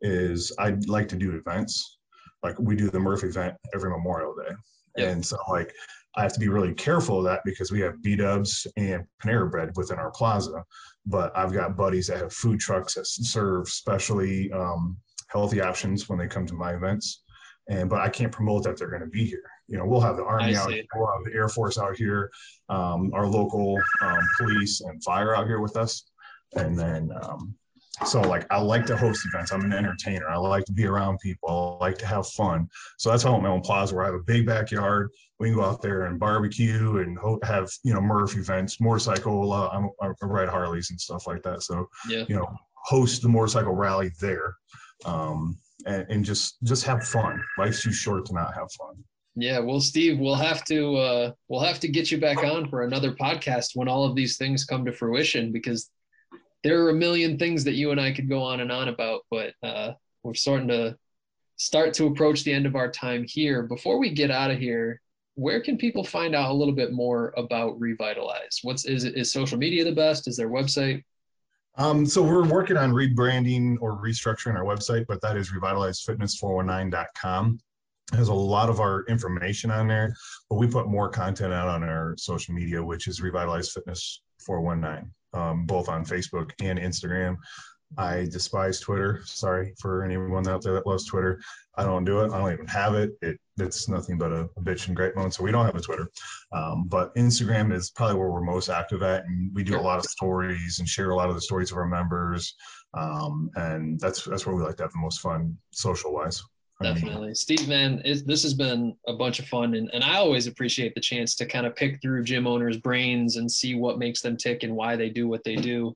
is I'd like to do events. Like we do the Murph event every Memorial Day. Yep. And so like I have to be really careful of that because we have B-dubs and Panera Bread within our plaza. But I've got buddies that have food trucks that serve specially um, healthy options when they come to my events. And but I can't promote that they're going to be here. You know, we'll have the Army out here, we'll have the Air Force out here, um, our local um, police and fire out here with us. And then um, so like I like to host events. I'm an entertainer. I like to be around people. I like to have fun. So that's why I want my own plaza where I have a big backyard. We can go out there and barbecue and ho- have, you know, Murph events, motorcycle. Uh, I'm, I ride Harleys and stuff like that. So, yeah. you know, host the motorcycle rally there um, and, and just just have fun. Life's too short to not have fun. Yeah, well, Steve, we'll have to uh, we'll have to get you back on for another podcast when all of these things come to fruition, because there are a million things that you and I could go on and on about, but uh, we're starting to start to approach the end of our time here. Before we get out of here, where can people find out a little bit more about Revitalize? What's is it, is social media the best? Is their website? Um, so we're working on rebranding or restructuring our website, but that is revitalize fitness four one nine dot com. It has a lot of our information on there, but we put more content out on our social media, which is Revitalize Fitness four one nine. Um, both on Facebook and Instagram. I despise Twitter. Sorry for anyone out there that loves Twitter. I don't do it. I don't even have it. It it's nothing but a, a bitch and great mode. So we don't have a Twitter. Um, but Instagram is probably where we're most active at. And we do a lot of stories and share a lot of the stories of our members. Um, and that's that's where we like to have the most fun social wise. Definitely. Steve, man, it, this has been a bunch of fun. And, and I always appreciate the chance to kind of pick through gym owners' brains and see what makes them tick and why they do what they do.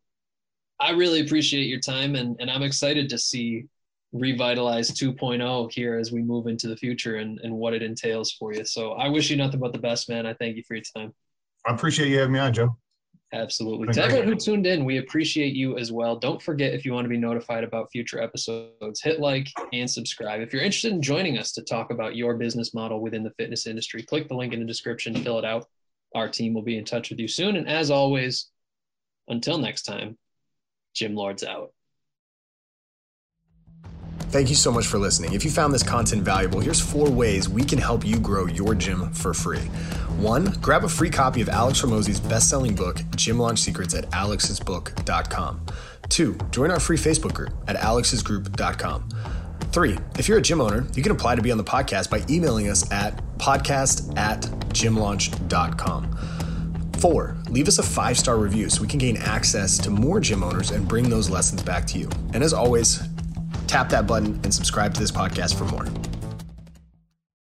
I really appreciate your time, and, and I'm excited to see Revitalize two point oh here as we move into the future and, and what it entails for you. So I wish you nothing but the best, man. I thank you for your time. I appreciate you having me on, Joe. Absolutely. To everyone who tuned in, we appreciate you as well. Don't forget, if you want to be notified about future episodes, hit like and subscribe. If you're interested in joining us to talk about your business model within the fitness industry, click the link in the description, fill it out. Our team will be in touch with you soon. And as always, until next time, Gym Lords out. Thank you so much for listening. If you found this content valuable, here's four ways we can help you grow your gym for free. One, grab a free copy of Alex Hormozi's best-selling book, Gym Launch Secrets, at alex's book dot com. Two, join our free Facebook group at alex's group dot com. Three, if you're a gym owner, you can apply to be on the podcast by emailing us at podcast at gym launch dot com. Four, leave us a five-star review so we can gain access to more gym owners and bring those lessons back to you. And as always, tap that button and subscribe to this podcast for more.